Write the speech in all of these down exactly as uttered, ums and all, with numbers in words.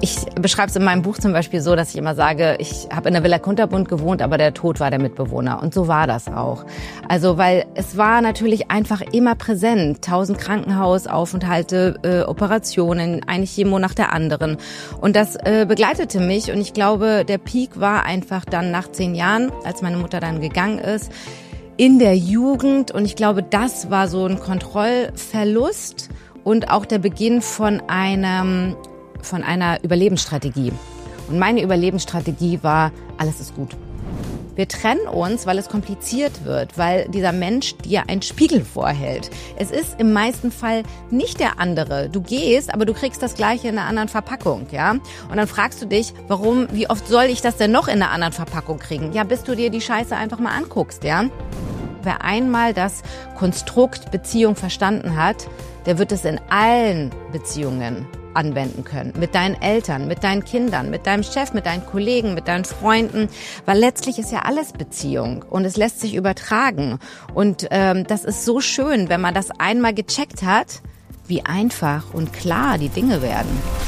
Ich beschreibe es in meinem Buch zum Beispiel so, dass ich immer sage, ich habe in der Villa Kunterbund gewohnt, aber der Tod war der Mitbewohner. Und so war das auch. Also, weil es war natürlich einfach immer präsent. Tausend Krankenhausaufenthalte, äh, Operationen, eine Chemo nach der anderen. Und das äh, begleitete mich. Und ich glaube, der Peak war einfach dann nach zehn Jahren, als meine Mutter dann gegangen ist, in der Jugend. Und ich glaube, das war so ein Kontrollverlust und auch der Beginn von einem von einer Überlebensstrategie. Und meine Überlebensstrategie war, alles ist gut. Wir trennen uns, weil es kompliziert wird, weil dieser Mensch dir einen Spiegel vorhält. Es ist im meisten Fall nicht der andere. Du gehst, aber du kriegst das Gleiche in einer anderen Verpackung, ja? Und dann fragst du dich, warum, wie oft soll ich das denn noch in einer anderen Verpackung kriegen? Ja, bis du dir die Scheiße einfach mal anguckst, ja? Wer einmal das Konstrukt Beziehung verstanden hat, der wird es in allen Beziehungen anwenden können. Mit deinen Eltern, mit deinen Kindern, mit deinem Chef, mit deinen Kollegen, mit deinen Freunden. Weil letztlich ist ja alles Beziehung und es lässt sich übertragen. Und ähm, das ist so schön, wenn man das einmal gecheckt hat, wie einfach und klar die Dinge werden.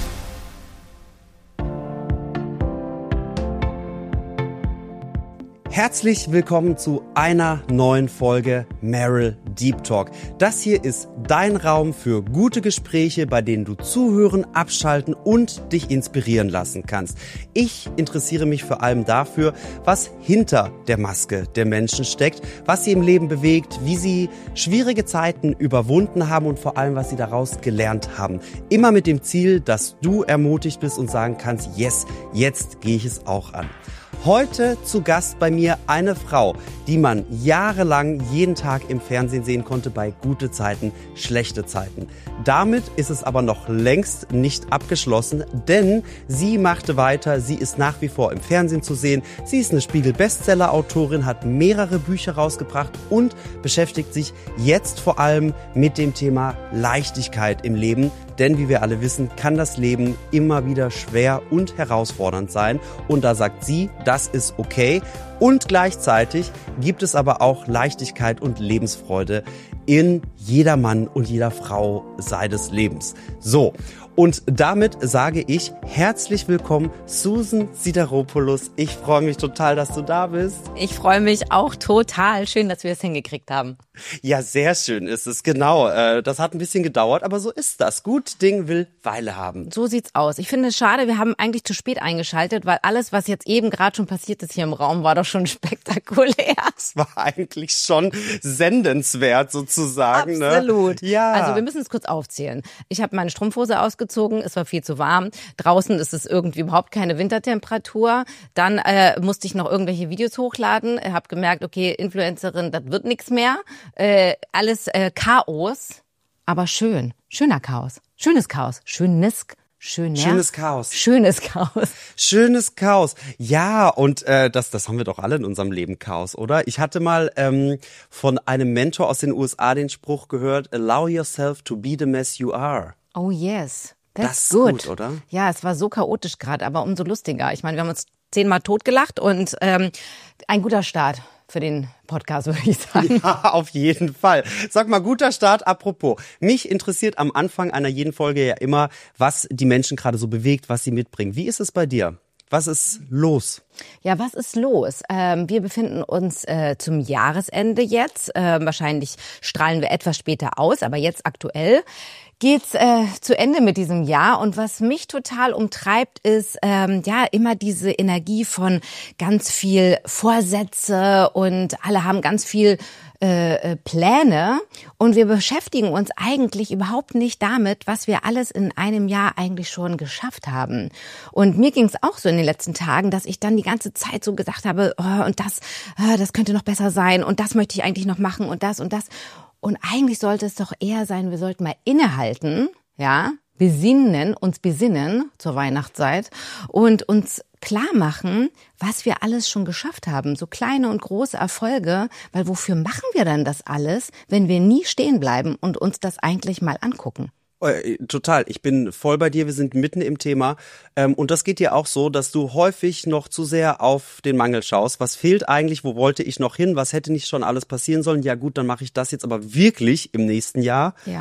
Herzlich willkommen zu einer neuen Folge Meryl Deep Talk. Das hier ist dein Raum für gute Gespräche, bei denen du zuhören, abschalten und dich inspirieren lassen kannst. Ich interessiere mich vor allem dafür, was hinter der Maske der Menschen steckt, was sie im Leben bewegt, wie sie schwierige Zeiten überwunden haben und vor allem, was sie daraus gelernt haben. Immer mit dem Ziel, dass du ermutigt bist und sagen kannst, yes, jetzt gehe ich es auch an. Heute zu Gast bei mir eine Frau, die man jahrelang jeden Tag im Fernsehen sehen konnte bei gute Zeiten, schlechte Zeiten. Damit ist es aber noch längst nicht abgeschlossen, denn sie machte weiter, sie ist nach wie vor im Fernsehen zu sehen, sie ist eine Spiegel-Bestseller-Autorin, hat mehrere Bücher rausgebracht und beschäftigt sich jetzt vor allem mit dem Thema Leichtigkeit im Leben. Denn wie wir alle wissen, kann das Leben immer wieder schwer und herausfordernd sein. Und da sagt sie, das ist okay. Und gleichzeitig gibt es aber auch Leichtigkeit und Lebensfreude in jeder Mann und jeder Frau seines Lebens. So, und damit sage ich herzlich willkommen, Susan Sideropoulos. Ich freue mich total, dass du da bist. Ich freue mich auch total. Schön, dass wir es hingekriegt haben. Ja, sehr schön ist es, genau. Das hat ein bisschen gedauert, aber so ist das. Gut Ding will Weile haben. So sieht's aus. Ich finde es schade, wir haben eigentlich zu spät eingeschaltet, weil alles, was jetzt eben gerade schon passiert ist hier im Raum, war doch schon spektakulär. Es war eigentlich schon sendenswert sozusagen. Absolut. Ne? Ja. Also wir müssen es kurz aufzählen. Ich habe meine Strumpfhose ausgezogen, es war viel zu warm. Draußen ist es irgendwie überhaupt keine Wintertemperatur. Dann äh, musste ich noch irgendwelche Videos hochladen. Ich habe gemerkt, okay, Influencerin, das wird nichts mehr. Äh, alles äh, Chaos, aber schön. Schöner Chaos. Schönes Chaos. Schönes Schöner, Schönes Chaos. Schönes Chaos. Schönes Chaos. Ja, und äh, das, das haben wir doch alle in unserem Leben, Chaos, oder? Ich hatte mal ähm, von einem Mentor aus den U S A den Spruch gehört, allow yourself to be the mess you are. Oh yes. That's das ist good. gut, oder? Ja, es war so chaotisch gerade, aber umso lustiger. Ich meine, wir haben uns zehnmal totgelacht und ähm, ein guter Start für den Podcast, würde ich sagen. Ja, auf jeden Fall. Sag mal, guter Start. Apropos, mich interessiert am Anfang einer jeden Folge ja immer, was die Menschen gerade so bewegt, was sie mitbringen. Wie ist es bei dir? Was ist los? Ja, was ist los? Ähm, wir befinden uns äh, zum Jahresende jetzt. Ähm, wahrscheinlich strahlen wir etwas später aus, aber jetzt aktuell geht's äh, zu Ende mit diesem Jahr. Und was mich total umtreibt, ist ähm, ja immer diese Energie von ganz viel Vorsätze und alle haben ganz viel äh, Pläne und wir beschäftigen uns eigentlich überhaupt nicht damit, was wir alles in einem Jahr eigentlich schon geschafft haben. Und mir ging's auch so in den letzten Tagen, dass ich dann die ganze Zeit so gesagt habe, oh, und das, oh, das könnte noch besser sein und das möchte ich eigentlich noch machen und das und das. Und eigentlich sollte es doch eher sein, wir sollten mal innehalten, ja, besinnen, uns besinnen zur Weihnachtszeit und uns klar machen, was wir alles schon geschafft haben, so kleine und große Erfolge, weil wofür machen wir denn das alles, wenn wir nie stehen bleiben und uns das eigentlich mal angucken? Total, ich bin voll bei dir, wir sind mitten im Thema und das geht dir auch so, dass du häufig noch zu sehr auf den Mangel schaust. Was fehlt eigentlich, wo wollte ich noch hin, was hätte nicht schon alles passieren sollen? Ja gut, dann mache ich das jetzt aber wirklich im nächsten Jahr. Ja.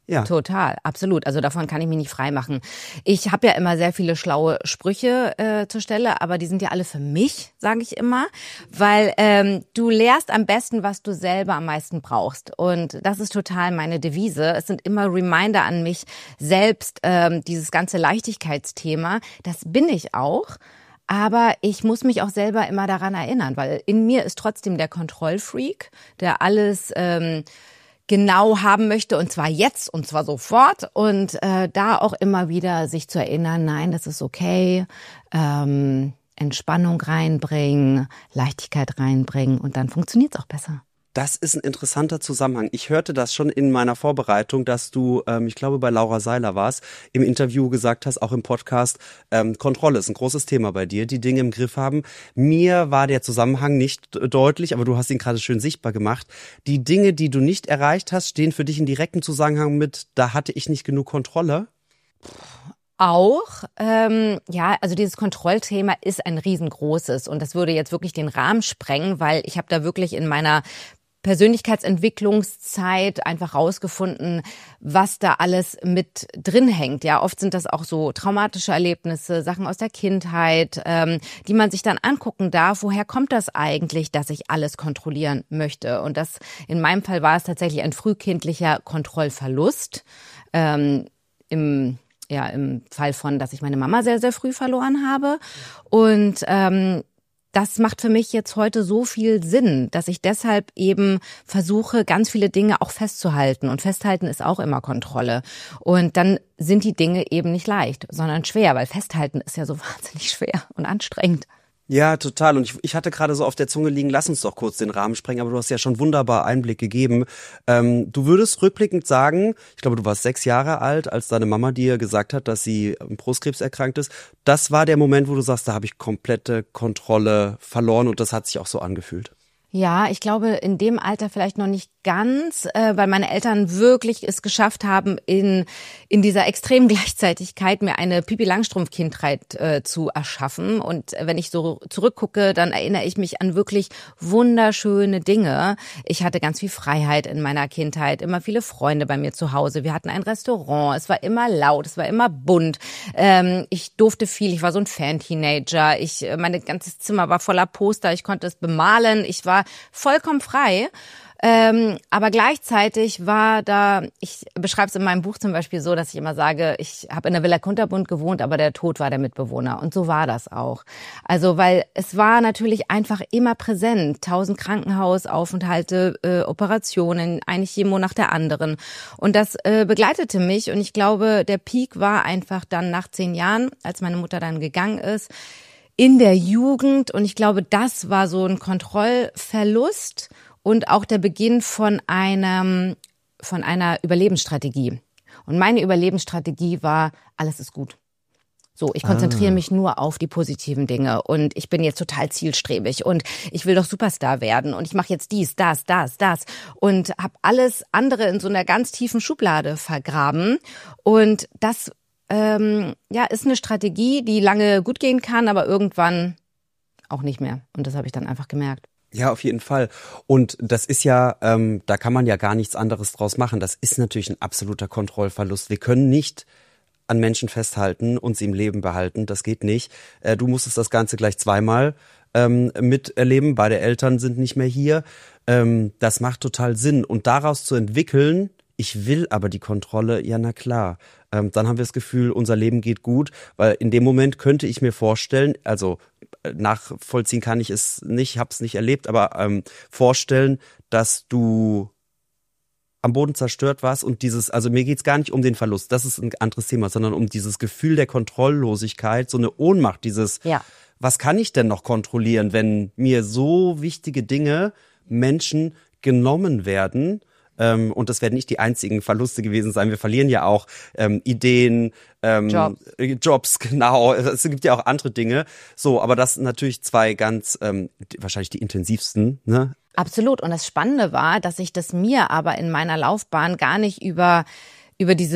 Ja. Total, absolut. Also davon kann ich mich nicht freimachen. Ich habe ja immer sehr viele schlaue Sprüche äh, zur Stelle, aber die sind ja alle für mich, sage ich immer, weil ähm, du lehrst am besten, was du selber am meisten brauchst. Und das ist total meine Devise. Es sind immer Reminder an mich selbst, ähm, dieses ganze Leichtigkeitsthema. Das bin ich auch. Aber ich muss mich auch selber immer daran erinnern, weil in mir ist trotzdem der Kontrollfreak, der alles ähm, genau haben möchte und zwar jetzt und zwar sofort und äh, da auch immer wieder sich zu erinnern, nein, das ist okay, ähm, Entspannung reinbringen, Leichtigkeit reinbringen und dann funktioniert's auch besser. Das ist ein interessanter Zusammenhang. Ich hörte das schon in meiner Vorbereitung, dass du, ähm, ich glaube bei Laura Seiler war's, im Interview gesagt hast, auch im Podcast, ähm, Kontrolle ist ein großes Thema bei dir, die Dinge im Griff haben. Mir war der Zusammenhang nicht deutlich, aber du hast ihn gerade schön sichtbar gemacht. Die Dinge, die du nicht erreicht hast, stehen für dich in direktem Zusammenhang mit, da hatte ich nicht genug Kontrolle? Auch, ähm, ja, also dieses Kontrollthema ist ein riesengroßes und das würde jetzt wirklich den Rahmen sprengen, weil ich habe da wirklich in meiner Persönlichkeitsentwicklungszeit einfach rausgefunden, was da alles mit drin hängt. Ja, oft sind das auch so traumatische Erlebnisse, Sachen aus der Kindheit, ähm, die man sich dann angucken darf. Woher kommt das eigentlich, dass ich alles kontrollieren möchte? Und das, in meinem Fall war es tatsächlich ein frühkindlicher Kontrollverlust. Ähm, im ja, im Fall von, dass ich meine Mama sehr, sehr früh verloren habe. Und ähm, das macht für mich jetzt heute so viel Sinn, dass ich deshalb eben versuche, ganz viele Dinge auch festzuhalten. Und festhalten ist auch immer Kontrolle. Und dann sind die Dinge eben nicht leicht, sondern schwer, weil festhalten ist ja so wahnsinnig schwer und anstrengend. Ja, total. Und ich, ich hatte gerade so auf der Zunge liegen, lass uns doch kurz den Rahmen sprengen, aber du hast ja schon wunderbar Einblick gegeben. Ähm, du würdest rückblickend sagen, ich glaube, du warst sechs Jahre alt, als deine Mama dir gesagt hat, dass sie an Brustkrebs erkrankt ist. Das war der Moment, wo du sagst, da habe ich komplette Kontrolle verloren und das hat sich auch so angefühlt. Ja, ich glaube in dem Alter vielleicht noch nicht ganz, äh, weil meine Eltern wirklich es geschafft haben, in in dieser extremen Gleichzeitigkeit mir eine Pipi-Langstrumpf-Kindheit äh, zu erschaffen. Und wenn ich so zurückgucke, dann erinnere ich mich an wirklich wunderschöne Dinge. Ich hatte ganz viel Freiheit in meiner Kindheit, immer viele Freunde bei mir zu Hause. Wir hatten ein Restaurant, es war immer laut, es war immer bunt. Ähm, ich durfte viel, ich war so ein Fan-Teenager. Ich, mein ganzes Zimmer war voller Poster, ich konnte es bemalen, ich war vollkommen frei. Ähm, aber gleichzeitig war da, ich beschreibe es in meinem Buch zum Beispiel so, dass ich immer sage, ich habe in der Villa Kunterbund gewohnt, aber der Tod war der Mitbewohner. Und so war das auch. Also, weil es war natürlich einfach immer präsent. Tausend Krankenhausaufenthalte, äh, Operationen, eigentlich jede nach der anderen. Und das äh, begleitete mich. Und ich glaube, der Peak war einfach dann nach zehn Jahren, als meine Mutter dann gegangen ist, in der Jugend. Und ich glaube, das war so ein Kontrollverlust und auch der Beginn von einem, von einer Überlebensstrategie. Und meine Überlebensstrategie war, alles ist gut. So, ich konzentriere ah. mich nur auf die positiven Dinge und ich bin jetzt total zielstrebig und ich will doch Superstar werden und ich mache jetzt dies, das, das, das und habe alles andere in so einer ganz tiefen Schublade vergraben. Und das ähm, ja, ist eine Strategie, die lange gut gehen kann, aber irgendwann auch nicht mehr. Und das habe ich dann einfach gemerkt. Ja, auf jeden Fall. Und das ist ja, ähm, da kann man ja gar nichts anderes draus machen. Das ist natürlich ein absoluter Kontrollverlust. Wir können nicht an Menschen festhalten und sie im Leben behalten. Das geht nicht. Äh, du musstest das Ganze gleich zweimal ähm, miterleben. Beide Eltern sind nicht mehr hier. Ähm, das macht total Sinn. Und daraus zu entwickeln, ich will aber die Kontrolle, ja na klar. Ähm, dann haben wir das Gefühl, unser Leben geht gut, weil in dem Moment könnte ich mir vorstellen, also nachvollziehen kann ich es nicht, habe es nicht erlebt, aber ähm, vorstellen, dass du am Boden zerstört warst und dieses, also mir geht's gar nicht um den Verlust, das ist ein anderes Thema, sondern um dieses Gefühl der Kontrolllosigkeit, so eine Ohnmacht, dieses, ja. Was kann ich denn noch kontrollieren, wenn mir so wichtige Dinge, Menschen genommen werden? Ähm, und das werden nicht die einzigen Verluste gewesen sein. Wir verlieren ja auch ähm, Ideen, ähm, Jobs. Jobs, genau. Es gibt ja auch andere Dinge. So, aber das sind natürlich zwei ganz, ähm, wahrscheinlich die intensivsten, ne? Absolut. Und das Spannende war, dass ich das mir aber in meiner Laufbahn gar nicht über über diese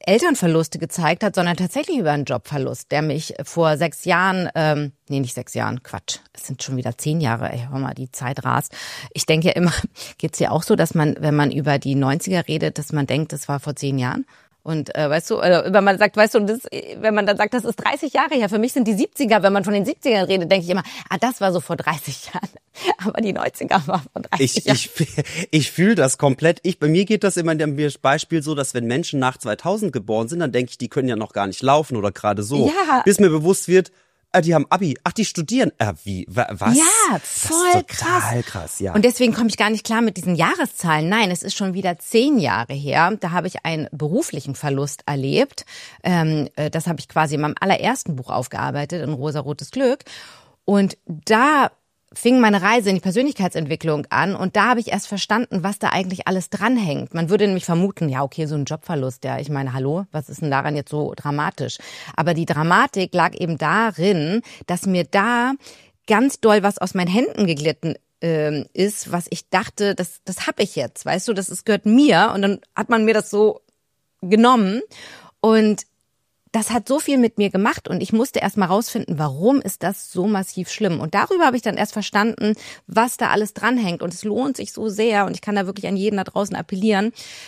Elternverluste gezeigt hat, sondern tatsächlich über einen Jobverlust, der mich vor sechs Jahren, ähm, nee, nicht sechs Jahren, Quatsch, es sind schon wieder zehn Jahre, ey, hör mal, die Zeit rast. Ich denke ja immer, geht's dir auch so, dass man, wenn man über die neunziger redet, dass man denkt, das war vor zehn Jahren? Und äh, weißt du, äh, wenn man sagt, weißt du, das, wenn man dann sagt, das ist dreißig Jahre her, für mich sind die siebziger, wenn man von den siebzigern redet, denke ich immer, ah, das war so vor dreißig Jahren. Aber die neunziger war vor dreißig ich, Jahren. Ich, ich fühle das komplett. Ich, bei mir geht das immer in dem Beispiel so, dass wenn Menschen nach zweitausend geboren sind, dann denke ich, die können ja noch gar nicht laufen oder gerade so. Ja. Bis mir bewusst wird, Ah, die haben Abi. Ach, die studieren. Äh, wie? Was? Ja, voll das ist total krass. krass, ja. Und deswegen komme ich gar nicht klar mit diesen Jahreszahlen. Nein, es ist schon wieder zehn Jahre her. Da habe ich einen beruflichen Verlust erlebt. Ähm, das habe ich quasi in meinem allerersten Buch aufgearbeitet, in Rosarotes Glück. Und da fing meine Reise in die Persönlichkeitsentwicklung an und da habe ich erst verstanden, was da eigentlich alles dranhängt. Man würde nämlich vermuten, ja okay, so ein Jobverlust, ja, ich meine, hallo, was ist denn daran jetzt so dramatisch? Aber die Dramatik lag eben darin, dass mir da ganz doll was aus meinen Händen geglitten äh, ist, was ich dachte, das, das habe ich jetzt, weißt du, das ist, gehört mir und dann hat man mir das so genommen und das hat so viel mit mir gemacht und ich musste erst mal rausfinden, warum ist das so massiv schlimm. Und darüber habe ich dann erst verstanden, was da alles dranhängt. Und es lohnt sich so sehr, und ich kann da wirklich an jeden da draußen appellieren,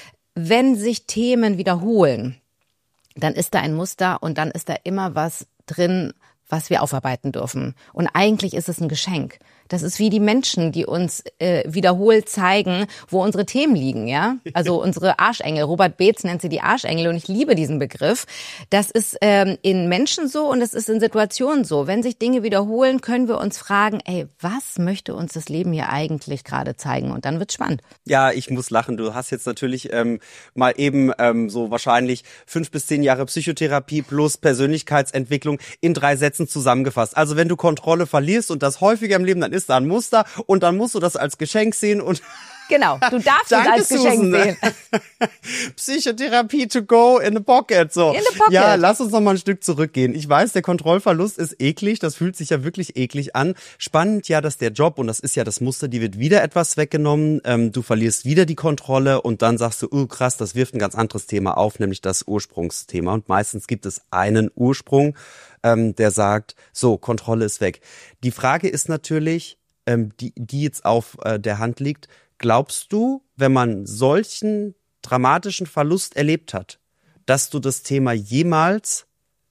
wenn sich Themen wiederholen, dann ist da ein Muster und dann ist da immer was drin, was wir aufarbeiten dürfen. Und eigentlich ist es ein Geschenk. Das ist wie die Menschen, die uns äh, wiederholt zeigen, wo unsere Themen liegen, ja? Also unsere Arschengel. Robert Beetz nennt sie die Arschengel und ich liebe diesen Begriff. Das ist ähm, in Menschen so und es ist in Situationen so. Wenn sich Dinge wiederholen, können wir uns fragen, ey, was möchte uns das Leben hier eigentlich gerade zeigen? Und dann wird's spannend. Ja, ich muss lachen. Du hast jetzt natürlich ähm, mal eben ähm, so wahrscheinlich fünf bis zehn Jahre Psychotherapie plus Persönlichkeitsentwicklung in drei Sätzen zusammengefasst. Also wenn du Kontrolle verlierst und das häufiger im Leben, dann ist da ein Muster und dann musst du das als Geschenk sehen und genau, du darfst es als Geschenk sehen. Psychotherapie to go in the pocket. So. In the pocket. Ja, lass uns noch mal ein Stück zurückgehen. Ich weiß, der Kontrollverlust ist eklig, das fühlt sich ja wirklich eklig an. Spannend ja, dass der Job, und das ist ja das Muster, die wird wieder etwas weggenommen, ähm, du verlierst wieder die Kontrolle und dann sagst du, oh krass, das wirft ein ganz anderes Thema auf, nämlich das Ursprungsthema. Und meistens gibt es einen Ursprung, ähm, der sagt, so, Kontrolle ist weg. Die Frage ist natürlich, ähm, die, die jetzt auf äh, der Hand liegt, glaubst du, wenn man solchen dramatischen Verlust erlebt hat, dass du das Thema jemals,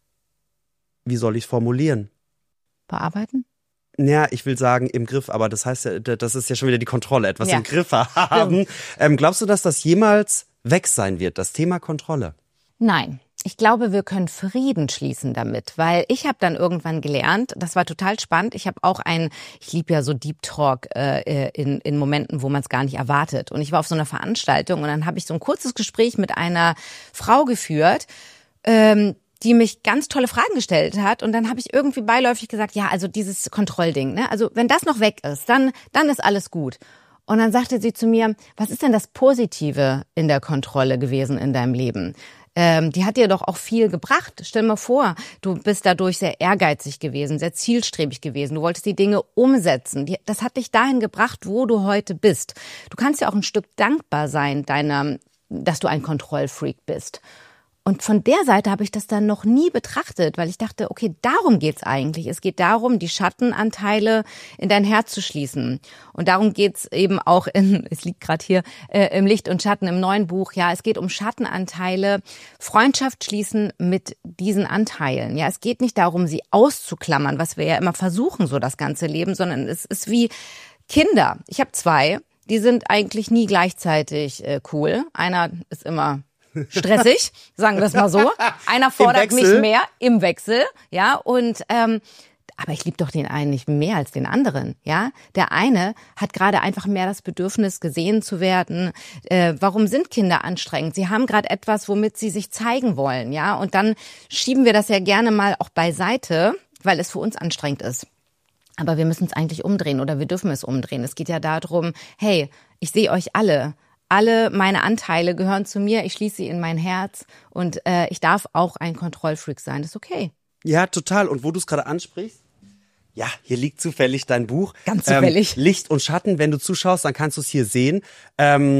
wie soll ich es formulieren? Bearbeiten? Ja, ich will sagen im Griff, aber das heißt ja, das ist ja schon wieder die Kontrolle, etwas ja. im Griff haben. Ähm, glaubst du, dass das jemals weg sein wird, das Thema Kontrolle? Nein. Ich glaube, wir können Frieden schließen damit, weil ich habe dann irgendwann gelernt, das war total spannend, ich habe auch ein, ich liebe ja so Deep Talk äh, in, in Momenten, wo man es gar nicht erwartet. Und ich war auf so einer Veranstaltung und dann habe ich so ein kurzes Gespräch mit einer Frau geführt, ähm, die mich ganz tolle Fragen gestellt hat. Und dann habe ich irgendwie beiläufig gesagt, ja, also dieses Kontrollding, ne? Also wenn das noch weg ist, dann, dann ist alles gut. Und dann sagte sie zu mir, was ist denn das Positive in der Kontrolle gewesen in deinem Leben? Ähm, die hat dir doch auch viel gebracht. Stell mal vor, du bist dadurch sehr ehrgeizig gewesen, sehr zielstrebig gewesen. Du wolltest die Dinge umsetzen. Die, das hat dich dahin gebracht, wo du heute bist. Du kannst ja auch ein Stück dankbar sein, deiner, dass du ein Kontrollfreak bist. Und von der Seite habe ich das dann noch nie betrachtet, weil ich dachte, okay, darum geht's eigentlich. Es geht darum, die Schattenanteile in dein Herz zu schließen. Und darum geht's eben auch in, es liegt gerade hier, äh, im Licht und Schatten im neuen Buch. Ja, es geht um Schattenanteile, Freundschaft schließen mit diesen Anteilen. Ja, es geht nicht darum, sie auszuklammern, was wir ja immer versuchen, so das ganze Leben, sondern es ist wie Kinder. Ich habe zwei, die sind eigentlich nie gleichzeitig äh, cool. Einer ist immer stressig, sagen wir es mal so. Einer fordert mich mehr im Wechsel, ja, und ähm, aber ich liebe doch den einen nicht mehr als den anderen, ja. Der eine hat gerade einfach mehr das Bedürfnis, gesehen zu werden. Äh, warum sind Kinder anstrengend? Sie haben gerade etwas, womit sie sich zeigen wollen, ja. Und dann schieben wir das ja gerne mal auch beiseite, weil es für uns anstrengend ist. Aber wir müssen es eigentlich umdrehen oder wir dürfen es umdrehen. Es geht ja darum, hey, ich sehe euch alle. Alle meine Anteile gehören zu mir, ich schließe sie in mein Herz und äh, ich darf auch ein Kontrollfreak sein, das ist okay. Ja, total. Und wo du es gerade ansprichst, ja, hier liegt zufällig dein Buch. Ganz zufällig. Ähm, Licht und Schatten, wenn du zuschaust, dann kannst du es hier sehen. Ähm,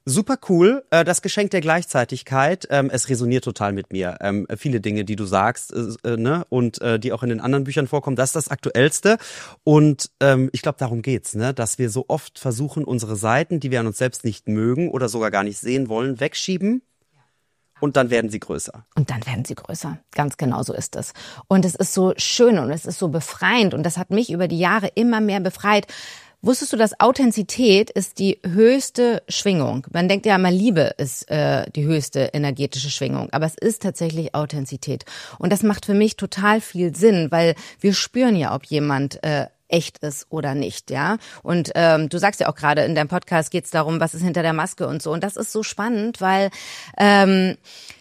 Super cool, äh, das Geschenk der Gleichzeitigkeit. Ähm, es resoniert total mit mir. Ähm, viele Dinge, die du sagst, äh, ne, und äh, die auch in den anderen Büchern vorkommen, das ist das Aktuellste. Und ähm, ich glaube, darum geht's, ne, dass wir so oft versuchen, unsere Seiten, die wir an uns selbst nicht mögen oder sogar gar nicht sehen wollen, wegschieben. Und dann werden sie größer. Und dann werden sie größer. Ganz genau so ist es. Und es ist so schön und es ist so befreiend. Und das hat mich über die Jahre immer mehr befreit. Wusstest du, dass Authentizität ist die höchste Schwingung? Man denkt ja immer, Liebe ist äh, die höchste energetische Schwingung. Aber es ist tatsächlich Authentizität. Und das macht für mich total viel Sinn, weil wir spüren ja, ob jemand äh, echt ist oder nicht, ja. Und ähm, du sagst ja auch gerade, in deinem Podcast geht es darum, was ist hinter der Maske und so. Und das ist so spannend, weil ähm,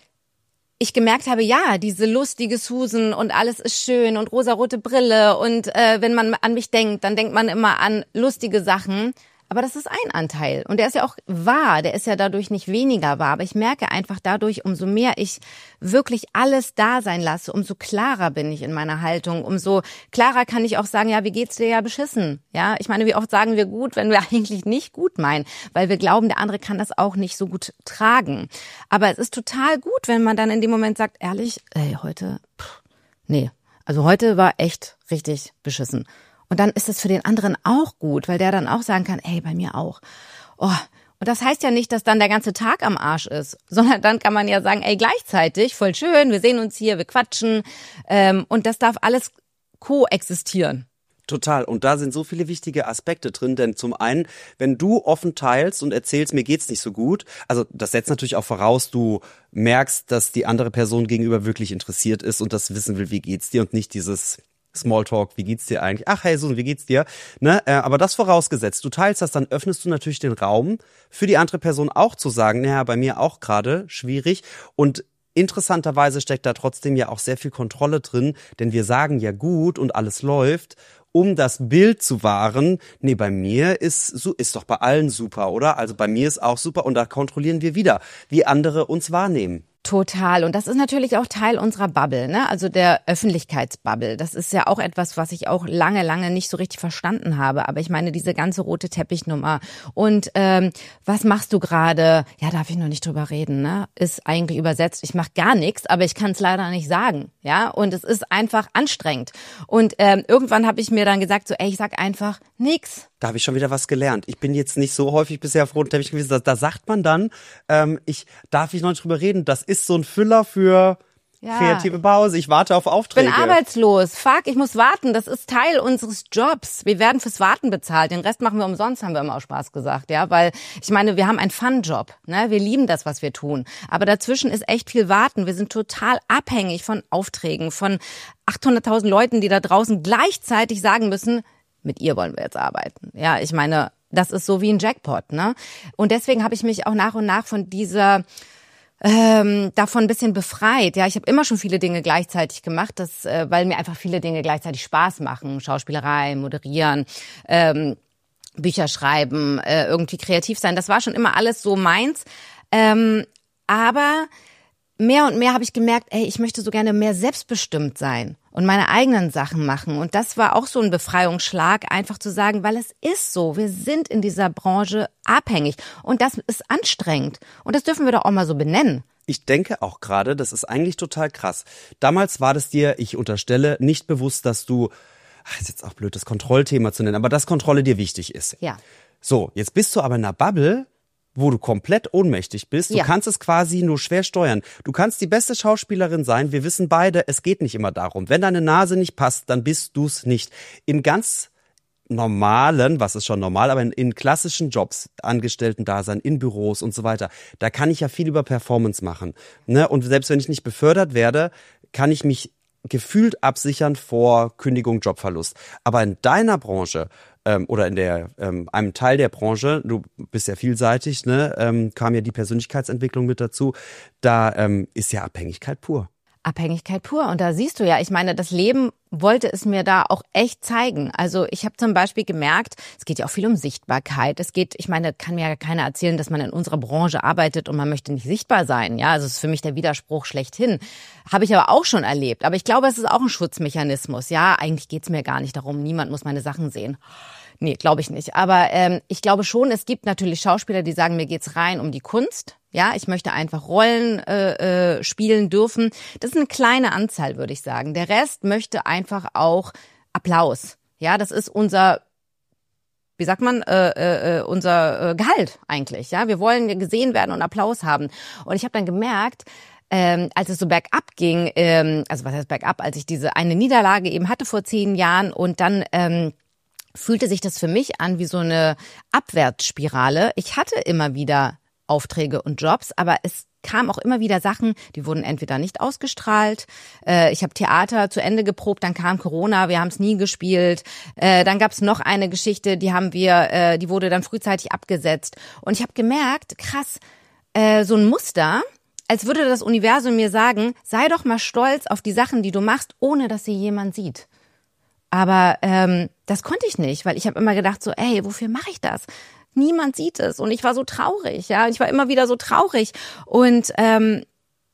ich gemerkt habe, ja, diese lustige Susan und alles ist schön und rosarote Brille und äh, wenn man an mich denkt, dann denkt man immer an lustige Sachen. Aber das ist ein Anteil und der ist ja auch wahr, der ist ja dadurch nicht weniger wahr. Aber ich merke einfach dadurch, umso mehr ich wirklich alles da sein lasse, umso klarer bin ich in meiner Haltung, umso klarer kann ich auch sagen, ja, wie geht's dir? Ja, beschissen. Ja, ich meine, wie oft sagen wir gut, wenn wir eigentlich nicht gut meinen, weil wir glauben, der andere kann das auch nicht so gut tragen. Aber es ist total gut, wenn man dann in dem Moment sagt, ehrlich, ey, heute, pff, nee, also heute war echt richtig beschissen. Und dann ist es für den anderen auch gut, weil der dann auch sagen kann, ey, bei mir auch. Oh, und das heißt ja nicht, dass dann der ganze Tag am Arsch ist, sondern dann kann man ja sagen, ey, gleichzeitig, voll schön, wir sehen uns hier, wir quatschen. Ähm, und das darf alles koexistieren. Total. Und da sind so viele wichtige Aspekte drin, denn zum einen, wenn du offen teilst und erzählst, mir geht's nicht so gut, also das setzt natürlich auch voraus, du merkst, dass die andere Person gegenüber wirklich interessiert ist und das wissen will, wie geht's dir und nicht dieses Smalltalk, wie geht's dir eigentlich? Ach, hey, Susan, wie geht's dir? Ne? Äh, aber das vorausgesetzt, du teilst das, dann öffnest du natürlich den Raum für die andere Person auch zu sagen, naja, bei mir auch gerade schwierig. Und interessanterweise steckt da trotzdem ja auch sehr viel Kontrolle drin, denn wir sagen ja gut und alles läuft, um das Bild zu wahren, nee, bei mir ist so ist doch bei allen super, oder? Also bei mir ist auch super und da kontrollieren wir wieder, wie andere uns wahrnehmen. Total. Und das ist natürlich auch Teil unserer Bubble, ne? Also der Öffentlichkeitsbubble. Das ist ja auch etwas, was ich auch lange, lange nicht so richtig verstanden habe. Aber ich meine, diese ganze rote Teppichnummer. Und ähm, was machst du gerade? Ja, darf ich noch nicht drüber reden, ne? Ist eigentlich übersetzt, ich mache gar nichts, aber ich kann es leider nicht sagen, ja? Und es ist einfach anstrengend. Und ähm, irgendwann habe ich mir dann gesagt, so, ey, ich sag einfach nix. Da habe ich schon wieder was gelernt. Ich bin jetzt nicht so häufig bisher auf roten Teppich gewesen. Da, da sagt man dann, ähm, ich darf ich noch nicht drüber reden. Das ist so ein Füller für ja. kreative Pause. Ich warte auf Aufträge. Ich bin arbeitslos. Fuck, ich muss warten. Das ist Teil unseres Jobs. Wir werden fürs Warten bezahlt. Den Rest machen wir umsonst, haben wir immer auch Spaß gesagt. Ja, weil ich meine, wir haben einen Fun-Job. Ne? Wir lieben das, was wir tun. Aber dazwischen ist echt viel Warten. Wir sind total abhängig von Aufträgen, von achthunderttausend Leuten, die da draußen gleichzeitig sagen müssen, mit ihr wollen wir jetzt arbeiten. Ja, ich meine, das ist so wie ein Jackpot, ne? Und deswegen habe ich mich auch nach und nach von dieser ähm, davon ein bisschen befreit. Ja, ich habe immer schon viele Dinge gleichzeitig gemacht, das, äh, weil mir einfach viele Dinge gleichzeitig Spaß machen. Schauspielerei, moderieren, ähm, Bücher schreiben, äh, irgendwie kreativ sein. Das war schon immer alles so meins. Ähm, aber mehr und mehr habe ich gemerkt, ey, ich möchte so gerne mehr selbstbestimmt sein und meine eigenen Sachen machen. Und das war auch so ein Befreiungsschlag, einfach zu sagen, weil es ist so, wir sind in dieser Branche abhängig und das ist anstrengend. Und das dürfen wir doch auch mal so benennen. Ich denke auch gerade, das ist eigentlich total krass. Damals war das dir, ich unterstelle, nicht bewusst, dass du, ach, ist jetzt auch blöd, das Kontrollthema zu nennen, aber dass Kontrolle dir wichtig ist. Ja. So, jetzt bist du aber in einer Bubble, wo du komplett ohnmächtig bist. Du ja. kannst es quasi nur schwer steuern. Du kannst die beste Schauspielerin sein. Wir wissen beide, es geht nicht immer darum. Wenn deine Nase nicht passt, dann bist du's nicht. In ganz normalen, was ist schon normal, aber in, in klassischen Jobs, Angestellten-Dasein, in Büros und so weiter, da kann ich ja viel über Performance machen. Ne? Und selbst wenn ich nicht befördert werde, kann ich mich gefühlt absichern vor Kündigung, Jobverlust. Aber in deiner Branche ähm, oder in der ähm, einem Teil der Branche, du bist ja vielseitig, ne, ähm, kam ja die Persönlichkeitsentwicklung mit dazu, da ähm, ist ja Abhängigkeit pur. Abhängigkeit pur. Und da siehst du ja, ich meine, das Leben wollte es mir da auch echt zeigen. Also ich habe zum Beispiel gemerkt, es geht ja auch viel um Sichtbarkeit. Es geht, ich meine, kann mir ja keiner erzählen, dass man in unserer Branche arbeitet und man möchte nicht sichtbar sein. Ja, also es ist für mich der Widerspruch schlechthin. Habe ich aber auch schon erlebt. Aber ich glaube, es ist auch ein Schutzmechanismus. Ja, eigentlich geht's mir gar nicht darum. Niemand muss meine Sachen sehen. Nee, glaube ich nicht. Aber ähm, ich glaube schon, es gibt natürlich Schauspieler, die sagen, mir geht's rein um die Kunst. Ja, ich möchte einfach Rollen äh, äh, spielen dürfen. Das ist eine kleine Anzahl, würde ich sagen. Der Rest möchte einfach auch Applaus. Ja, das ist unser, wie sagt man, äh, äh, unser äh, Gehalt eigentlich. Ja, wir wollen gesehen werden und Applaus haben. Und ich habe dann gemerkt, ähm, als es so bergab ging, ähm, also was heißt bergab, als ich diese eine Niederlage eben hatte vor zehn Jahren und dann ähm, fühlte sich das für mich an wie so eine Abwärtsspirale. Ich hatte immer wieder Aufträge und Jobs, aber es kam auch immer wieder Sachen, die wurden entweder nicht ausgestrahlt. Äh, ich habe Theater zu Ende geprobt, dann kam Corona, wir haben es nie gespielt. Äh, dann gab es noch eine Geschichte, die haben wir, äh, die wurde dann frühzeitig abgesetzt. Und ich habe gemerkt, krass, äh, so ein Muster, als würde das Universum mir sagen, sei doch mal stolz auf die Sachen, die du machst, ohne dass sie jemand sieht. Aber ähm, das konnte ich nicht, weil ich habe immer gedacht so, ey, wofür mache ich das? Niemand sieht es und ich war so traurig, ja, ich war immer wieder so traurig und ähm,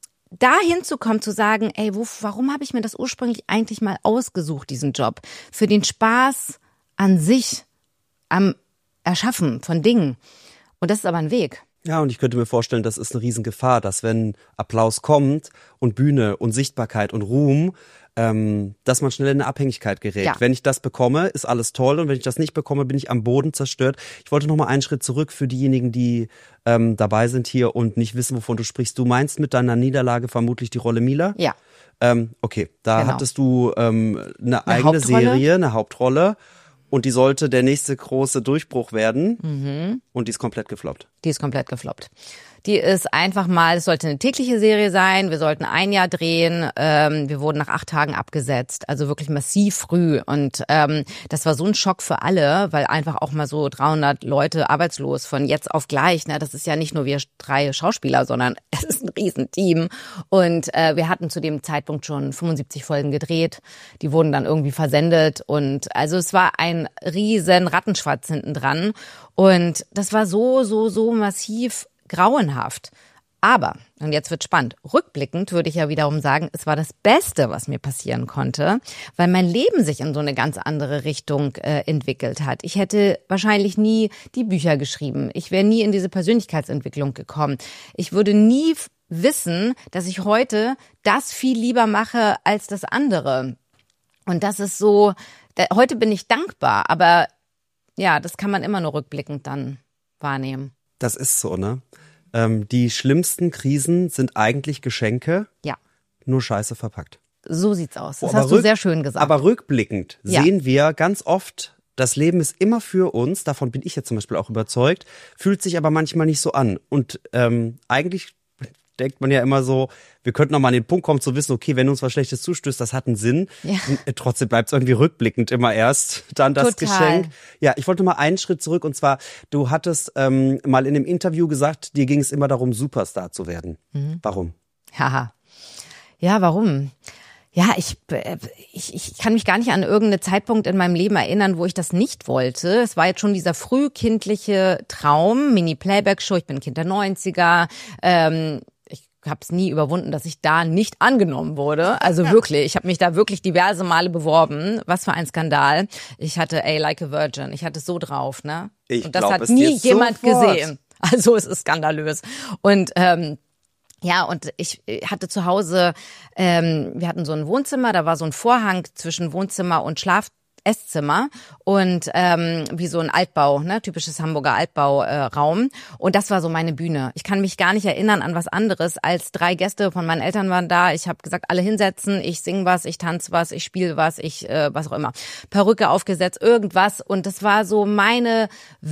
da hinzukommen, zu sagen, ey, wo, warum habe ich mir das ursprünglich eigentlich mal ausgesucht, diesen Job? Für den Spaß an sich, am Erschaffen von Dingen und das ist aber ein Weg. Ja, und ich könnte mir vorstellen, das ist eine Riesengefahr, dass wenn Applaus kommt und Bühne und Sichtbarkeit und Ruhm, ähm, dass man schnell in eine Abhängigkeit gerät. Ja. Wenn ich das bekomme, ist alles toll und wenn ich das nicht bekomme, bin ich am Boden zerstört. Ich wollte noch mal einen Schritt zurück für diejenigen, die ähm, dabei sind hier und nicht wissen, wovon du sprichst. Du meinst mit deiner Niederlage vermutlich die Rolle Mila? Ja. Ähm, okay, da Genau. hattest du ähm, eine, Eine eigene Hauptrolle. Serie, eine Hauptrolle und die sollte der nächste große Durchbruch werden Mhm. und die ist komplett gefloppt. Die ist komplett gefloppt. Die ist einfach mal, es sollte eine tägliche Serie sein, wir sollten ein Jahr drehen, ähm, wir wurden nach acht Tagen abgesetzt, also wirklich massiv früh und ähm, das war so ein Schock für alle, weil einfach auch mal so dreihundert Leute arbeitslos von jetzt auf gleich, ne, das ist ja nicht nur wir drei Schauspieler, sondern es ist ein Riesenteam und äh, wir hatten zu dem Zeitpunkt schon fünfundsiebzig Folgen gedreht, die wurden dann irgendwie versendet und also es war ein riesen Rattenschwanz hinten dran und das war so, so, so massiv grauenhaft. Aber, und jetzt wird spannend, rückblickend würde ich ja wiederum sagen, es war das Beste, was mir passieren konnte, weil mein Leben sich in so eine ganz andere Richtung äh, entwickelt hat. Ich hätte wahrscheinlich nie die Bücher geschrieben. Ich wäre nie in diese Persönlichkeitsentwicklung gekommen. Ich würde nie f- wissen, dass ich heute das viel lieber mache als das andere. Und das ist so, da, heute bin ich dankbar, aber ja, das kann man immer nur rückblickend dann wahrnehmen. Das ist so, ne? Ähm, die schlimmsten Krisen sind eigentlich Geschenke, Ja. nur scheiße verpackt. So sieht's aus. Das Oh, hast aber du rück- sehr schön gesagt. Aber rückblickend Ja. sehen wir ganz oft, das Leben ist immer für uns, davon bin ich jetzt zum Beispiel auch überzeugt, fühlt sich aber manchmal nicht so an. Und ähm, eigentlich denkt man ja immer so, wir könnten noch mal an den Punkt kommen zu wissen, okay, wenn uns was Schlechtes zustößt, das hat einen Sinn. Ja. Und trotzdem bleibt es irgendwie rückblickend immer erst dann das Total. Geschenk. Ja, ich wollte mal einen Schritt zurück und zwar, du hattest ähm, mal in einem Interview gesagt, dir ging es immer darum, Superstar zu werden. Mhm. Warum? Haha. Ja, warum? Ja, ich, äh, ich, ich kann mich gar nicht an irgendeinen Zeitpunkt in meinem Leben erinnern, wo ich das nicht wollte. Es war jetzt schon dieser frühkindliche Traum, Mini-Playback-Show, ich bin Kind der neunziger, ähm, ich habe es nie überwunden, dass ich da nicht angenommen wurde. Also wirklich, ich habe mich da wirklich diverse Male beworben. Was für ein Skandal. Ich hatte A Like a Virgin, ich hatte es so drauf, ne? Ich Und das glaub hat es nie dir jemand sofort. gesehen. Also es ist skandalös. Und ähm, ja, und ich hatte zu Hause, ähm, wir hatten so ein Wohnzimmer, da war so ein Vorhang zwischen Wohnzimmer und Schlaf Esszimmer und ähm, wie so ein Altbau, ne, typisches Hamburger Altbauraum. Äh, Raum. Und das war so meine Bühne. Ich kann mich gar nicht erinnern an was anderes, als drei Gäste von meinen Eltern waren da. Ich habe gesagt, alle hinsetzen, ich sing was, ich tanze was, ich spiele was, ich äh, was auch immer. Perücke aufgesetzt, irgendwas. Und das war so meine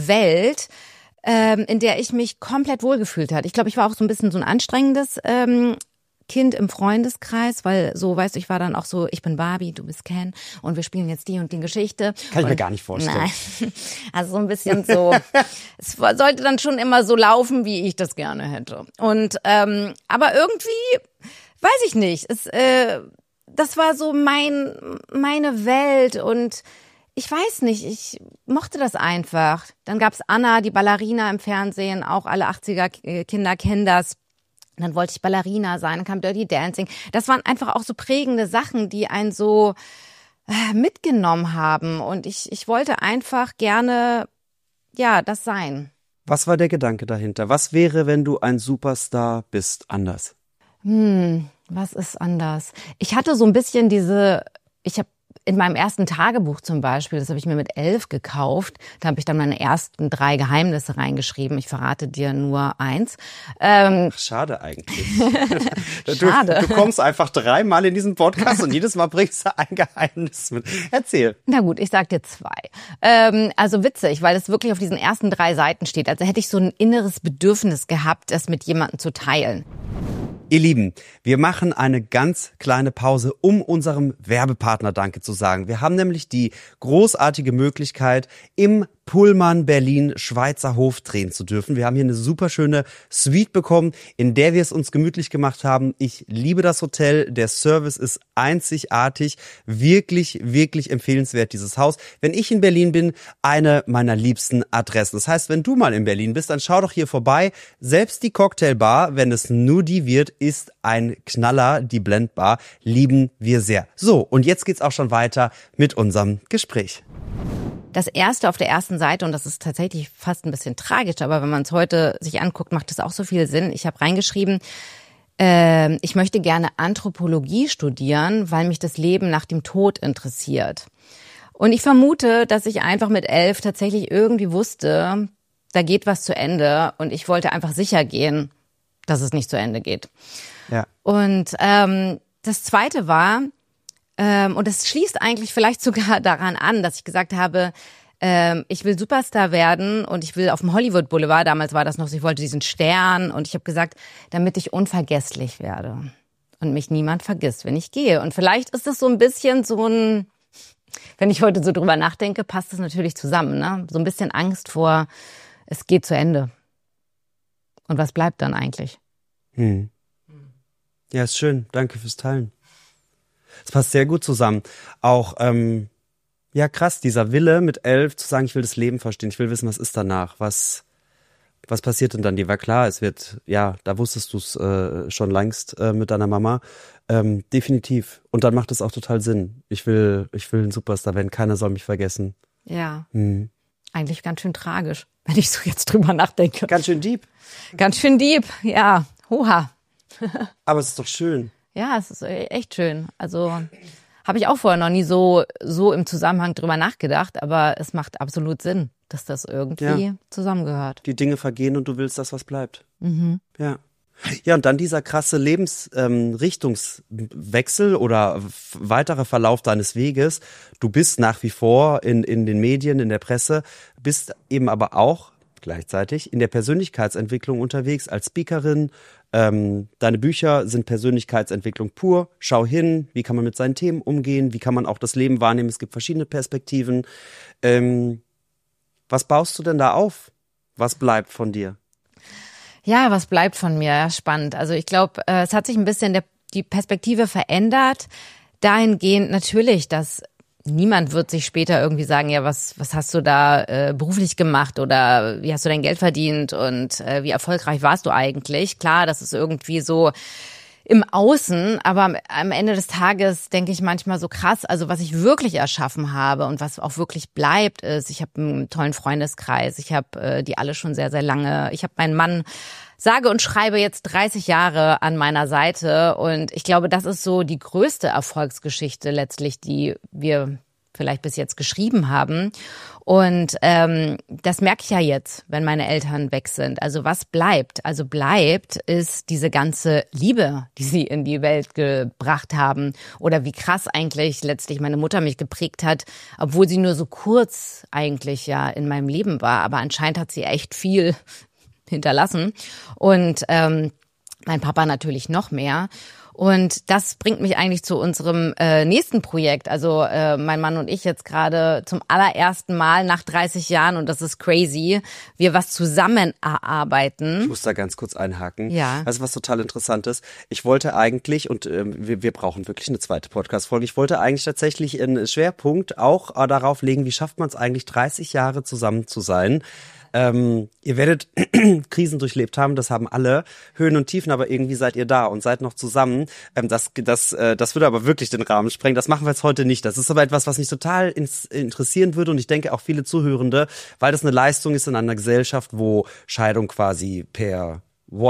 Welt, ähm, in der ich mich komplett wohlgefühlt hat. Ich glaube, ich war auch so ein bisschen so ein anstrengendes ähm, Kind im Freundeskreis, weil so, weißt du, ich war dann auch so, ich bin Barbie, du bist Ken und wir spielen jetzt die und die Geschichte. Kann ich und, mir gar nicht vorstellen. Nein, also so ein bisschen so, es sollte dann schon immer so laufen, wie ich das gerne hätte. Und ähm, aber irgendwie, weiß ich nicht, es, äh, das war so mein meine Welt und ich weiß nicht, ich mochte das einfach. Dann gab's Anna, die Ballerina im Fernsehen, auch alle achtziger-Kinder kennen das. Dann wollte ich Ballerina sein, dann kam Dirty Dancing. Das waren einfach auch so prägende Sachen, die einen so äh, mitgenommen haben. Und ich, ich wollte einfach gerne, ja, das sein. Was war der Gedanke dahinter? Was wäre, wenn du ein Superstar bist, anders? Hm, was ist anders? Ich hatte so ein bisschen diese, ich habe in meinem ersten Tagebuch zum Beispiel, das habe ich mir mit elf gekauft, da habe ich dann meine ersten drei Geheimnisse reingeschrieben. Ich verrate dir nur eins. Ähm, Ach, schade eigentlich. Schade. Du, du kommst einfach dreimal in diesen Podcast und jedes Mal bringst du ein Geheimnis mit. Erzähl. Na gut, ich sag dir zwei. Ähm, also witzig, weil es wirklich auf diesen ersten drei Seiten steht. Also hätte ich so ein inneres Bedürfnis gehabt, das mit jemandem zu teilen. Ihr Lieben, wir machen eine ganz kleine Pause, um unserem Werbepartner Danke zu sagen. Wir haben nämlich die großartige Möglichkeit, im Pullman Berlin Schweizer Hof drehen zu dürfen. Wir haben hier eine super schöne Suite bekommen, in der wir es uns gemütlich gemacht haben. Ich liebe das Hotel, der Service ist einzigartig, wirklich, wirklich empfehlenswert, dieses Haus. Wenn ich in Berlin bin, eine meiner liebsten Adressen. Das heißt, wenn du mal in Berlin bist, dann schau doch hier vorbei. Selbst die Cocktailbar, wenn es nur die wird, ist ein Knaller, die Blendbar, lieben wir sehr. So, und jetzt geht's auch schon weiter mit unserem Gespräch. Das erste auf der ersten Seite, und das ist tatsächlich fast ein bisschen tragisch, aber wenn man es heute sich anguckt, macht es auch so viel Sinn. Ich habe reingeschrieben, äh, ich möchte gerne Anthropologie studieren, weil mich das Leben nach dem Tod interessiert. Und ich vermute, dass ich einfach mit elf tatsächlich irgendwie wusste, da geht was zu Ende, und ich wollte einfach sicher gehen, dass es nicht zu Ende geht. Ja. Und ähm, das Zweite war, ähm, und es schließt eigentlich vielleicht sogar daran an, dass ich gesagt habe, ähm, ich will Superstar werden und ich will auf dem Hollywood Boulevard, damals war das noch so, ich wollte diesen Stern, und ich habe gesagt, damit ich unvergesslich werde und mich niemand vergisst, wenn ich gehe. Und vielleicht ist das so ein bisschen so ein, wenn ich heute so drüber nachdenke, passt das natürlich zusammen, ne? So ein bisschen Angst vor, es geht zu Ende. Und was bleibt dann eigentlich? Hm. Ja, ist schön. Danke fürs Teilen. Es passt sehr gut zusammen. Auch, ähm, ja krass, dieser Wille mit elf zu sagen, ich will das Leben verstehen, ich will wissen, was ist danach, was was passiert denn dann? Dir war klar, es wird, ja, da wusstest du es äh, schon längst äh, mit deiner Mama. Ähm, definitiv. Und dann macht es auch total Sinn. Ich will, ich will ein Superstar werden, keiner soll mich vergessen. Ja, Hm. eigentlich ganz schön tragisch, wenn ich so jetzt drüber nachdenke. Ganz schön deep. Ganz schön deep, ja, hoha. Aber es ist doch schön. Ja, es ist echt schön. Also habe ich auch vorher noch nie so so im Zusammenhang drüber nachgedacht, aber es macht absolut Sinn, dass das irgendwie ja. zusammengehört. Die Dinge vergehen und du willst, dass was bleibt. Mhm. Ja. Ja, und dann dieser krasse Lebensrichtungswechsel ähm, oder f- weiterer Verlauf deines Weges. Du bist nach wie vor in, in den Medien, in der Presse, bist eben aber auch gleichzeitig in der Persönlichkeitsentwicklung unterwegs als Speakerin. Ähm, deine Bücher sind Persönlichkeitsentwicklung pur. Schau hin, wie kann man mit seinen Themen umgehen, wie kann man auch das Leben wahrnehmen. Es gibt verschiedene Perspektiven. Ähm, was baust du denn da auf? Was bleibt von dir? Ja, was bleibt von mir? Ja, spannend. Also ich glaube, äh, es hat sich ein bisschen der, die Perspektive verändert. Dahingehend natürlich, dass niemand wird sich später irgendwie sagen, ja, was was hast du da äh, beruflich gemacht oder wie hast du dein Geld verdient und äh, wie erfolgreich warst du eigentlich? Klar, das ist irgendwie so im Außen, aber am Ende des Tages denke ich manchmal so krass, also was ich wirklich erschaffen habe und was auch wirklich bleibt, ist, ich habe einen tollen Freundeskreis, ich habe äh, die alle schon sehr, sehr lange, ich habe meinen Mann, sage und schreibe jetzt dreißig Jahre an meiner Seite, und ich glaube, das ist so die größte Erfolgsgeschichte letztlich, die wir vielleicht bis jetzt geschrieben haben. Und ähm, das merke ich ja jetzt, wenn meine Eltern weg sind. Also was bleibt? Also bleibt ist diese ganze Liebe, die sie in die Welt gebracht haben. Oder wie krass eigentlich letztlich meine Mutter mich geprägt hat, obwohl sie nur so kurz eigentlich ja in meinem Leben war. Aber anscheinend hat sie echt viel hinterlassen. Und ähm, mein Papa natürlich noch mehr. Und das bringt mich eigentlich zu unserem äh, nächsten Projekt. Also äh, mein Mann und ich jetzt gerade zum allerersten Mal nach dreißig Jahren, und das ist crazy, wir was zusammen erarbeiten. Ich muss da ganz kurz einhaken. Ja. Also was total Interessantes. Ich wollte eigentlich, und ähm, wir, wir brauchen wirklich eine zweite Podcast-Folge, ich wollte eigentlich tatsächlich einen Schwerpunkt auch äh, darauf legen, wie schafft man es eigentlich, dreißig Jahre zusammen zu sein. Ähm, ihr werdet Krisen durchlebt haben, das haben alle, Höhen und Tiefen, aber irgendwie seid ihr da und seid noch zusammen. Ähm, das, das, äh, das würde aber wirklich den Rahmen sprengen. Das machen wir jetzt heute nicht. Das ist aber etwas, was mich total ins, interessieren würde und ich denke auch viele Zuhörende, weil das eine Leistung ist in einer Gesellschaft, wo Scheidung quasi per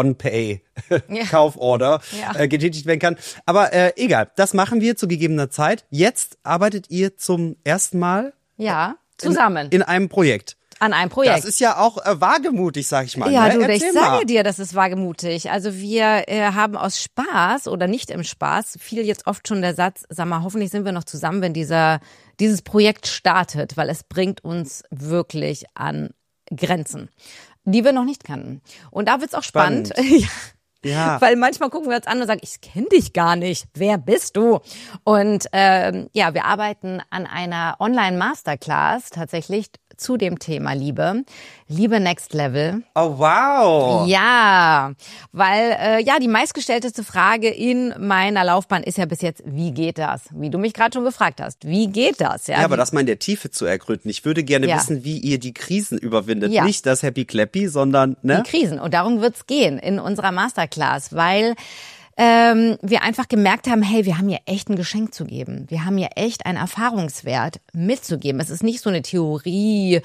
One-Pay-Kauforder Ja. äh, getätigt werden kann. Aber äh, egal, das machen wir zu gegebener Zeit. Jetzt arbeitet ihr zum ersten Mal Ja, zusammen. in, in einem Projekt. An einem Projekt. Das ist ja auch äh, wagemutig, sag ich mal. Ja, ne? du, Erzähl ich mal. sage dir, das ist wagemutig. Also wir äh, haben aus Spaß oder nicht im Spaß, fiel jetzt oft schon der Satz, sag mal, hoffentlich sind wir noch zusammen, wenn dieser dieses Projekt startet, weil es bringt uns wirklich an Grenzen, die wir noch nicht kannten. Und da wird's auch spannend. Spannend. ja. Ja. Weil manchmal gucken wir uns an und sagen, ich kenne dich gar nicht. Wer bist du? Und ähm, ja, wir arbeiten an einer Online-Masterclass tatsächlich zu dem Thema Liebe. Liebe Next Level. Oh, wow. Ja, weil äh, ja die meistgestellteste Frage in meiner Laufbahn ist ja bis jetzt, wie geht das? Wie du mich gerade schon gefragt hast, wie geht das? Ja, aber wie, das mal in der Tiefe zu ergründen. Ich würde gerne Ja. wissen, wie ihr die Krisen überwindet. Ja. Nicht das Happy Clappy, sondern, ne? die Krisen. Und darum wird's gehen in unserer Masterclass, weil ähm, wir einfach gemerkt haben, hey, wir haben hier echt ein Geschenk zu geben. Wir haben hier echt einen Erfahrungswert mitzugeben. Es ist nicht so eine Theorie,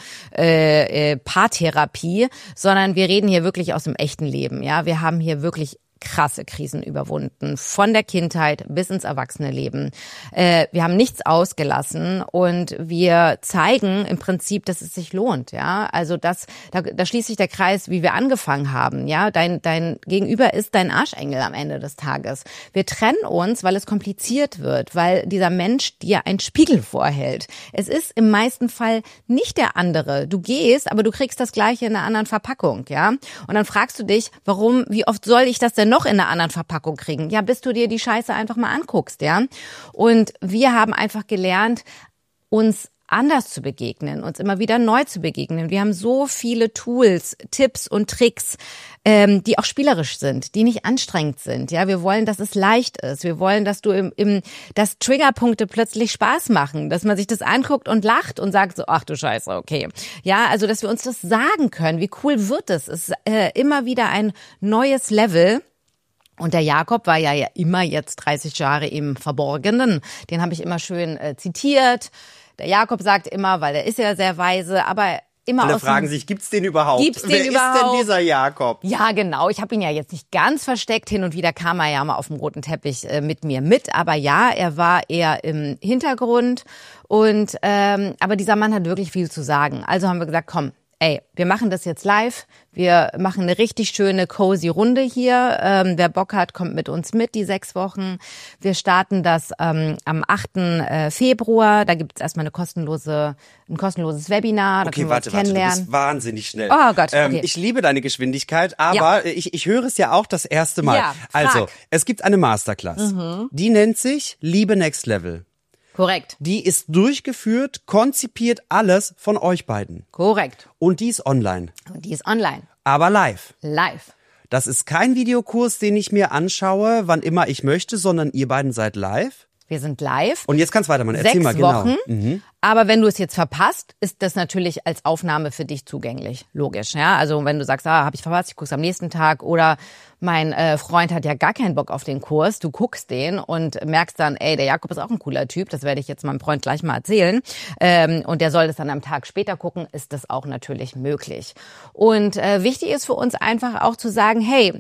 äh, äh, Paartherapie, sondern wir reden hier wirklich aus dem echten Leben. Ja, wir haben hier wirklich krasse Krisen überwunden, von der Kindheit bis ins Erwachsenenleben. Äh, wir haben nichts ausgelassen und wir zeigen im Prinzip, dass es sich lohnt. Ja, also das, da, da schließt sich der Kreis, wie wir angefangen haben. Ja, dein dein Gegenüber ist dein Arschengel am Ende des Tages. Wir trennen uns, weil es kompliziert wird, weil dieser Mensch dir einen Spiegel vorhält. Es ist im meisten Fall nicht der andere. Du gehst, aber du kriegst das Gleiche in einer anderen Verpackung. Ja, und dann fragst du dich, warum? Wie oft soll ich das denn noch in einer anderen Verpackung kriegen? Ja, bis du dir die Scheiße einfach mal anguckst, ja. Und wir haben einfach gelernt, uns anders zu begegnen, uns immer wieder neu zu begegnen. Wir haben so viele Tools, Tipps und Tricks, ähm, die auch spielerisch sind, die nicht anstrengend sind. Ja, wir wollen, dass es leicht ist. Wir wollen, dass du im, im dass Triggerpunkte plötzlich Spaß machen, dass man sich das anguckt und lacht und sagt so, ach du Scheiße, okay. Ja, also dass wir uns das sagen können. Wie cool wird es? Es ist äh, immer wieder ein neues Level. Und der Jakob war ja, ja immer jetzt dreißig Jahre im Verborgenen. Den habe ich immer schön äh, zitiert. Der Jakob sagt immer, weil er ist ja sehr weise, aber immer Alle aus fragen dem, sich, gibt's den überhaupt? Gibt's den Wer überhaupt? ist denn dieser Jakob? Ja, genau. Ich habe ihn ja jetzt nicht ganz versteckt. Hin und wieder kam er ja mal auf dem roten Teppich äh, mit mir mit. Aber ja, er war eher im Hintergrund. Und ähm, aber dieser Mann hat wirklich viel zu sagen. Also haben wir gesagt, komm, ey, wir machen das jetzt live. Wir machen eine richtig schöne, cozy Runde hier. Ähm, wer Bock hat, kommt mit uns mit, die sechs Wochen. Wir starten das ähm, am achten Februar. Da gibt es erstmal eine kostenlose, ein kostenloses Webinar. Da Okay, können wir warte, uns warte, du kennenlernen. bist wahnsinnig schnell. Oh Gott, okay. ähm, ich liebe deine Geschwindigkeit, aber ich, ich höre es ja auch das erste Mal. Ja, frag. Also, es gibt eine Masterclass. Mhm. Die nennt sich Liebe Next Level. Korrekt, Die ist durchgeführt, konzipiert, alles von euch beiden. korrekt. Und die ist online, Und die ist online, aber live. live. Das ist kein Videokurs, den ich mir anschaue, wann immer ich möchte, sondern ihr beiden seid live. Wir sind live. Und jetzt kannst du weitermachen. Erzähl Sechs mal genau. Wochen. Mhm. Aber wenn du es jetzt verpasst, ist das natürlich als Aufnahme für dich zugänglich. Logisch, ja. Also wenn du sagst, ah, habe ich verpasst, ich guck's am nächsten Tag. Oder mein äh, Freund hat ja gar keinen Bock auf den Kurs. Du guckst den und merkst dann, ey, der Jakob ist auch ein cooler Typ. Das werde ich jetzt meinem Freund gleich mal erzählen. Ähm, und der soll das dann am Tag später gucken. Ist das auch natürlich möglich. Und äh, wichtig ist für uns einfach auch zu sagen, hey,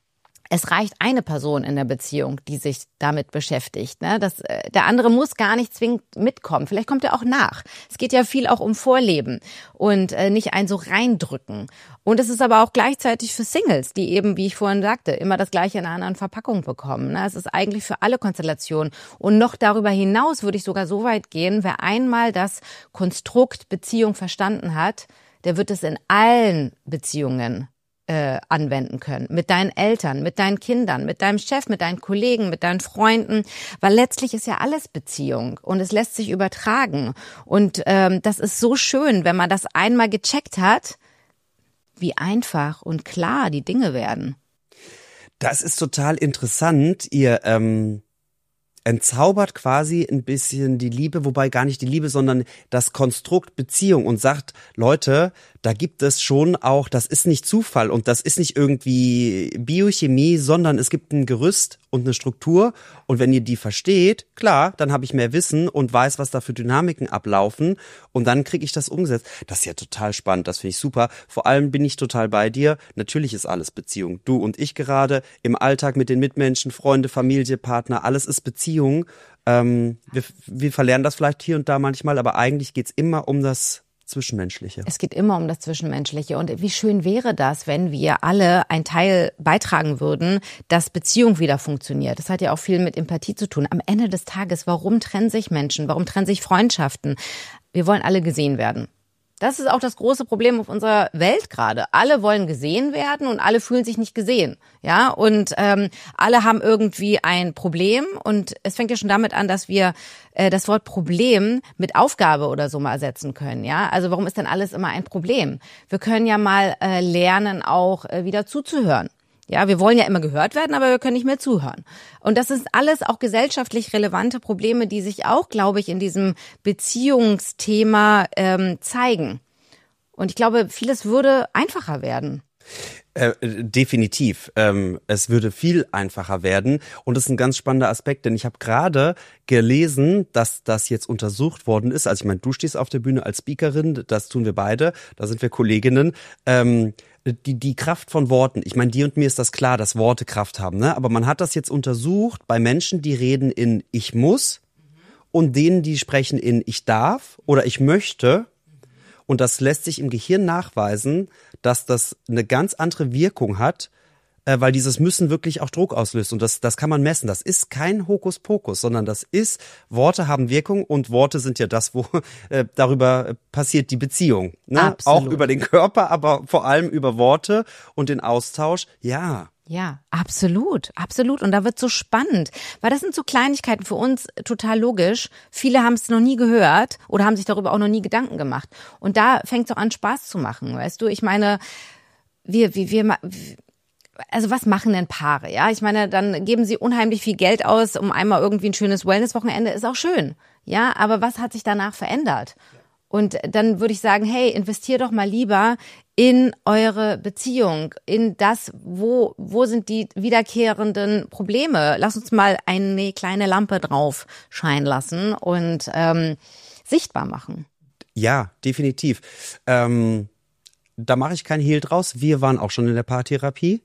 es reicht eine Person in der Beziehung, die sich damit beschäftigt. Ne? Das, äh, der andere muss gar nicht zwingend mitkommen. Vielleicht kommt er auch nach. Es geht ja viel auch um Vorleben und äh, nicht ein so reindrücken. Und es ist aber auch gleichzeitig für Singles, die eben, wie ich vorhin sagte, immer das Gleiche in einer anderen Verpackung bekommen. Ne? Es ist eigentlich für alle Konstellationen. Und noch darüber hinaus würde ich sogar so weit gehen, wer einmal das Konstrukt Beziehung verstanden hat, der wird es in allen Beziehungen Äh, anwenden können. Mit deinen Eltern, mit deinen Kindern, mit deinem Chef, mit deinen Kollegen, mit deinen Freunden. Weil letztlich ist ja alles Beziehung und es lässt sich übertragen. Und ähm, das ist so schön, wenn man das einmal gecheckt hat, wie einfach und klar die Dinge werden. Das ist total interessant. Ihr, ähm, entzaubert quasi ein bisschen die Liebe, wobei gar nicht die Liebe, sondern das Konstrukt Beziehung und sagt, Leute, da gibt es schon auch, das ist nicht Zufall und das ist nicht irgendwie Biochemie, sondern es gibt ein Gerüst und eine Struktur und wenn ihr die versteht, klar, dann habe ich mehr Wissen und weiß, was da für Dynamiken ablaufen und dann kriege ich das umgesetzt. Das ist ja total spannend, das finde ich super. Vor allem bin ich total bei dir. Natürlich ist alles Beziehung. Du und ich gerade im Alltag mit den Mitmenschen, Freunde, Familie, Partner, alles ist Beziehung. Ähm, wir, wir verlernen das vielleicht hier und da manchmal, aber eigentlich geht's immer um das Zwischenmenschliche. Es geht immer um das Zwischenmenschliche. Und wie schön wäre das, wenn wir alle einen Teil beitragen würden, dass Beziehung wieder funktioniert. Das hat ja auch viel mit Empathie zu tun. Am Ende des Tages, warum trennen sich Menschen? Warum trennen sich Freundschaften? Wir wollen alle gesehen werden. Das ist auch das große Problem auf unserer Welt gerade. Alle wollen gesehen werden und alle fühlen sich nicht gesehen. Ja, und ähm, alle haben irgendwie ein Problem. Und es fängt ja schon damit an, dass wir äh, das Wort Problem mit Aufgabe oder so mal ersetzen können. Ja, also warum ist denn alles immer ein Problem? Wir können ja mal äh, lernen, auch äh, wieder zuzuhören. Ja, wir wollen ja immer gehört werden, aber wir können nicht mehr zuhören. Und das ist alles auch gesellschaftlich relevante Probleme, die sich auch, glaube ich, in diesem Beziehungsthema ähm, zeigen. Und ich glaube, vieles würde einfacher werden. Äh, definitiv. Ähm, es würde viel einfacher werden. Und das ist ein ganz spannender Aspekt, denn ich habe gerade gelesen, dass das jetzt untersucht worden ist. Also ich meine, du stehst auf der Bühne als Speakerin, das tun wir beide, da sind wir Kolleginnen. Ähm, die, die Kraft von Worten. Ich meine, dir und mir ist das klar, dass Worte Kraft haben, ne? Aber man hat das jetzt untersucht bei Menschen, die reden in ich muss und denen, die sprechen in ich darf oder ich möchte. Und das lässt sich im Gehirn nachweisen, dass das eine ganz andere Wirkung hat, äh, weil dieses Müssen wirklich auch Druck auslöst. Und das, das kann man messen. Das ist kein Hokuspokus, sondern das ist, Worte haben Wirkung und Worte sind ja das, wo äh, darüber passiert die Beziehung. Ne? Absolut. Auch über den Körper, aber vor allem über Worte und den Austausch. Ja. Ja, absolut, absolut. Und da wird so spannend, weil das sind so Kleinigkeiten für uns total logisch. Viele haben es noch nie gehört oder haben sich darüber auch noch nie Gedanken gemacht. Und da fängt es auch an, Spaß zu machen, weißt du? Ich meine, wir, wir, wir, also was machen denn Paare? Ja, ich meine, dann geben sie unheimlich viel Geld aus, um einmal irgendwie ein schönes Wellness-Wochenende, ist auch schön. Ja, aber was hat sich danach verändert? Und dann würde ich sagen, hey, investier doch mal lieber in eure Beziehung, in das, wo wo sind die wiederkehrenden Probleme. Lass uns mal eine kleine Lampe drauf scheinen lassen und ähm, sichtbar machen. Ja, definitiv. Ähm, da mache ich kein Hehl draus. Wir waren auch schon in der Paartherapie.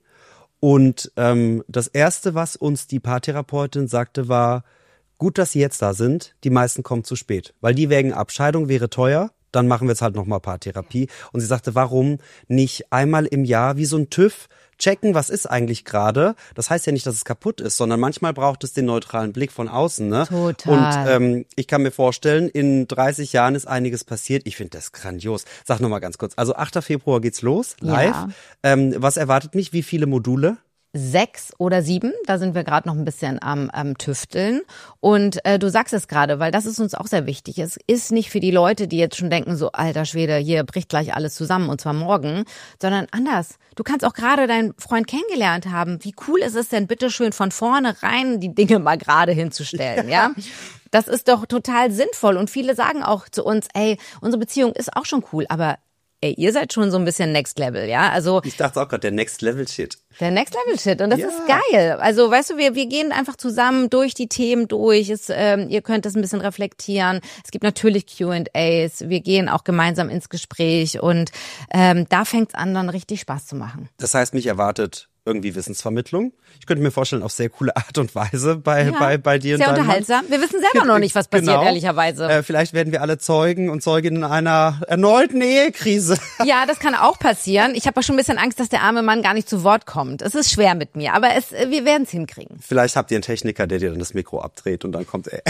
Und ähm, das Erste, was uns die Paartherapeutin sagte, war, gut, dass Sie jetzt da sind. Die meisten kommen zu spät, weil die wägen ab. Scheidung wäre teuer. Dann machen wir jetzt halt nochmal Paartherapie. Und sie sagte, warum nicht einmal im Jahr wie so ein TÜV checken, was ist eigentlich gerade? Das heißt ja nicht, dass es kaputt ist, sondern manchmal braucht es den neutralen Blick von außen. Ne? Total. Und ähm, ich kann mir vorstellen, in dreißig Jahren ist einiges passiert. Ich finde das grandios. Sag nochmal ganz kurz. Also achter Februar geht's los, live. Ja. Ähm, was erwartet mich? Wie viele Module? Sechs oder sieben, da sind wir gerade noch ein bisschen am, am Tüfteln. Und äh, du sagst es gerade, weil das ist uns auch sehr wichtig. Es ist nicht für die Leute, die jetzt schon denken, so alter Schwede, hier bricht gleich alles zusammen und zwar morgen, sondern anders. Du kannst auch gerade deinen Freund kennengelernt haben. Wie cool ist es denn, bitteschön von vornherein die Dinge mal gerade hinzustellen, ja? Das ist doch total sinnvoll. Und viele sagen auch zu uns, ey, unsere Beziehung ist auch schon cool, aber ey, ihr seid schon so ein bisschen Next Level, ja? Also ich dachte auch gerade, der Next Level Shit. Der Next Level Shit und das ja. ist geil. Also weißt du, wir wir gehen einfach zusammen durch die Themen durch. Es, ähm, ihr könnt das ein bisschen reflektieren. Es gibt natürlich Q and A's. Wir gehen auch gemeinsam ins Gespräch und ähm, da fängt's an, dann richtig Spaß zu machen. Das heißt, mich erwartet irgendwie Wissensvermittlung. Ich könnte mir vorstellen, auf sehr coole Art und Weise bei ja, bei bei dir und sehr deinem unterhaltsam. Mann. Wir wissen selber noch nicht, was passiert, genau. ehrlicherweise. Äh, vielleicht werden wir alle Zeugen und Zeuginnen einer erneuten Ehekrise. Ja, das kann auch passieren. Ich habe auch schon ein bisschen Angst, dass der arme Mann gar nicht zu Wort kommt. Es ist schwer mit mir, aber es, wir werden es hinkriegen. Vielleicht habt ihr einen Techniker, der dir dann das Mikro abdreht und dann kommt er.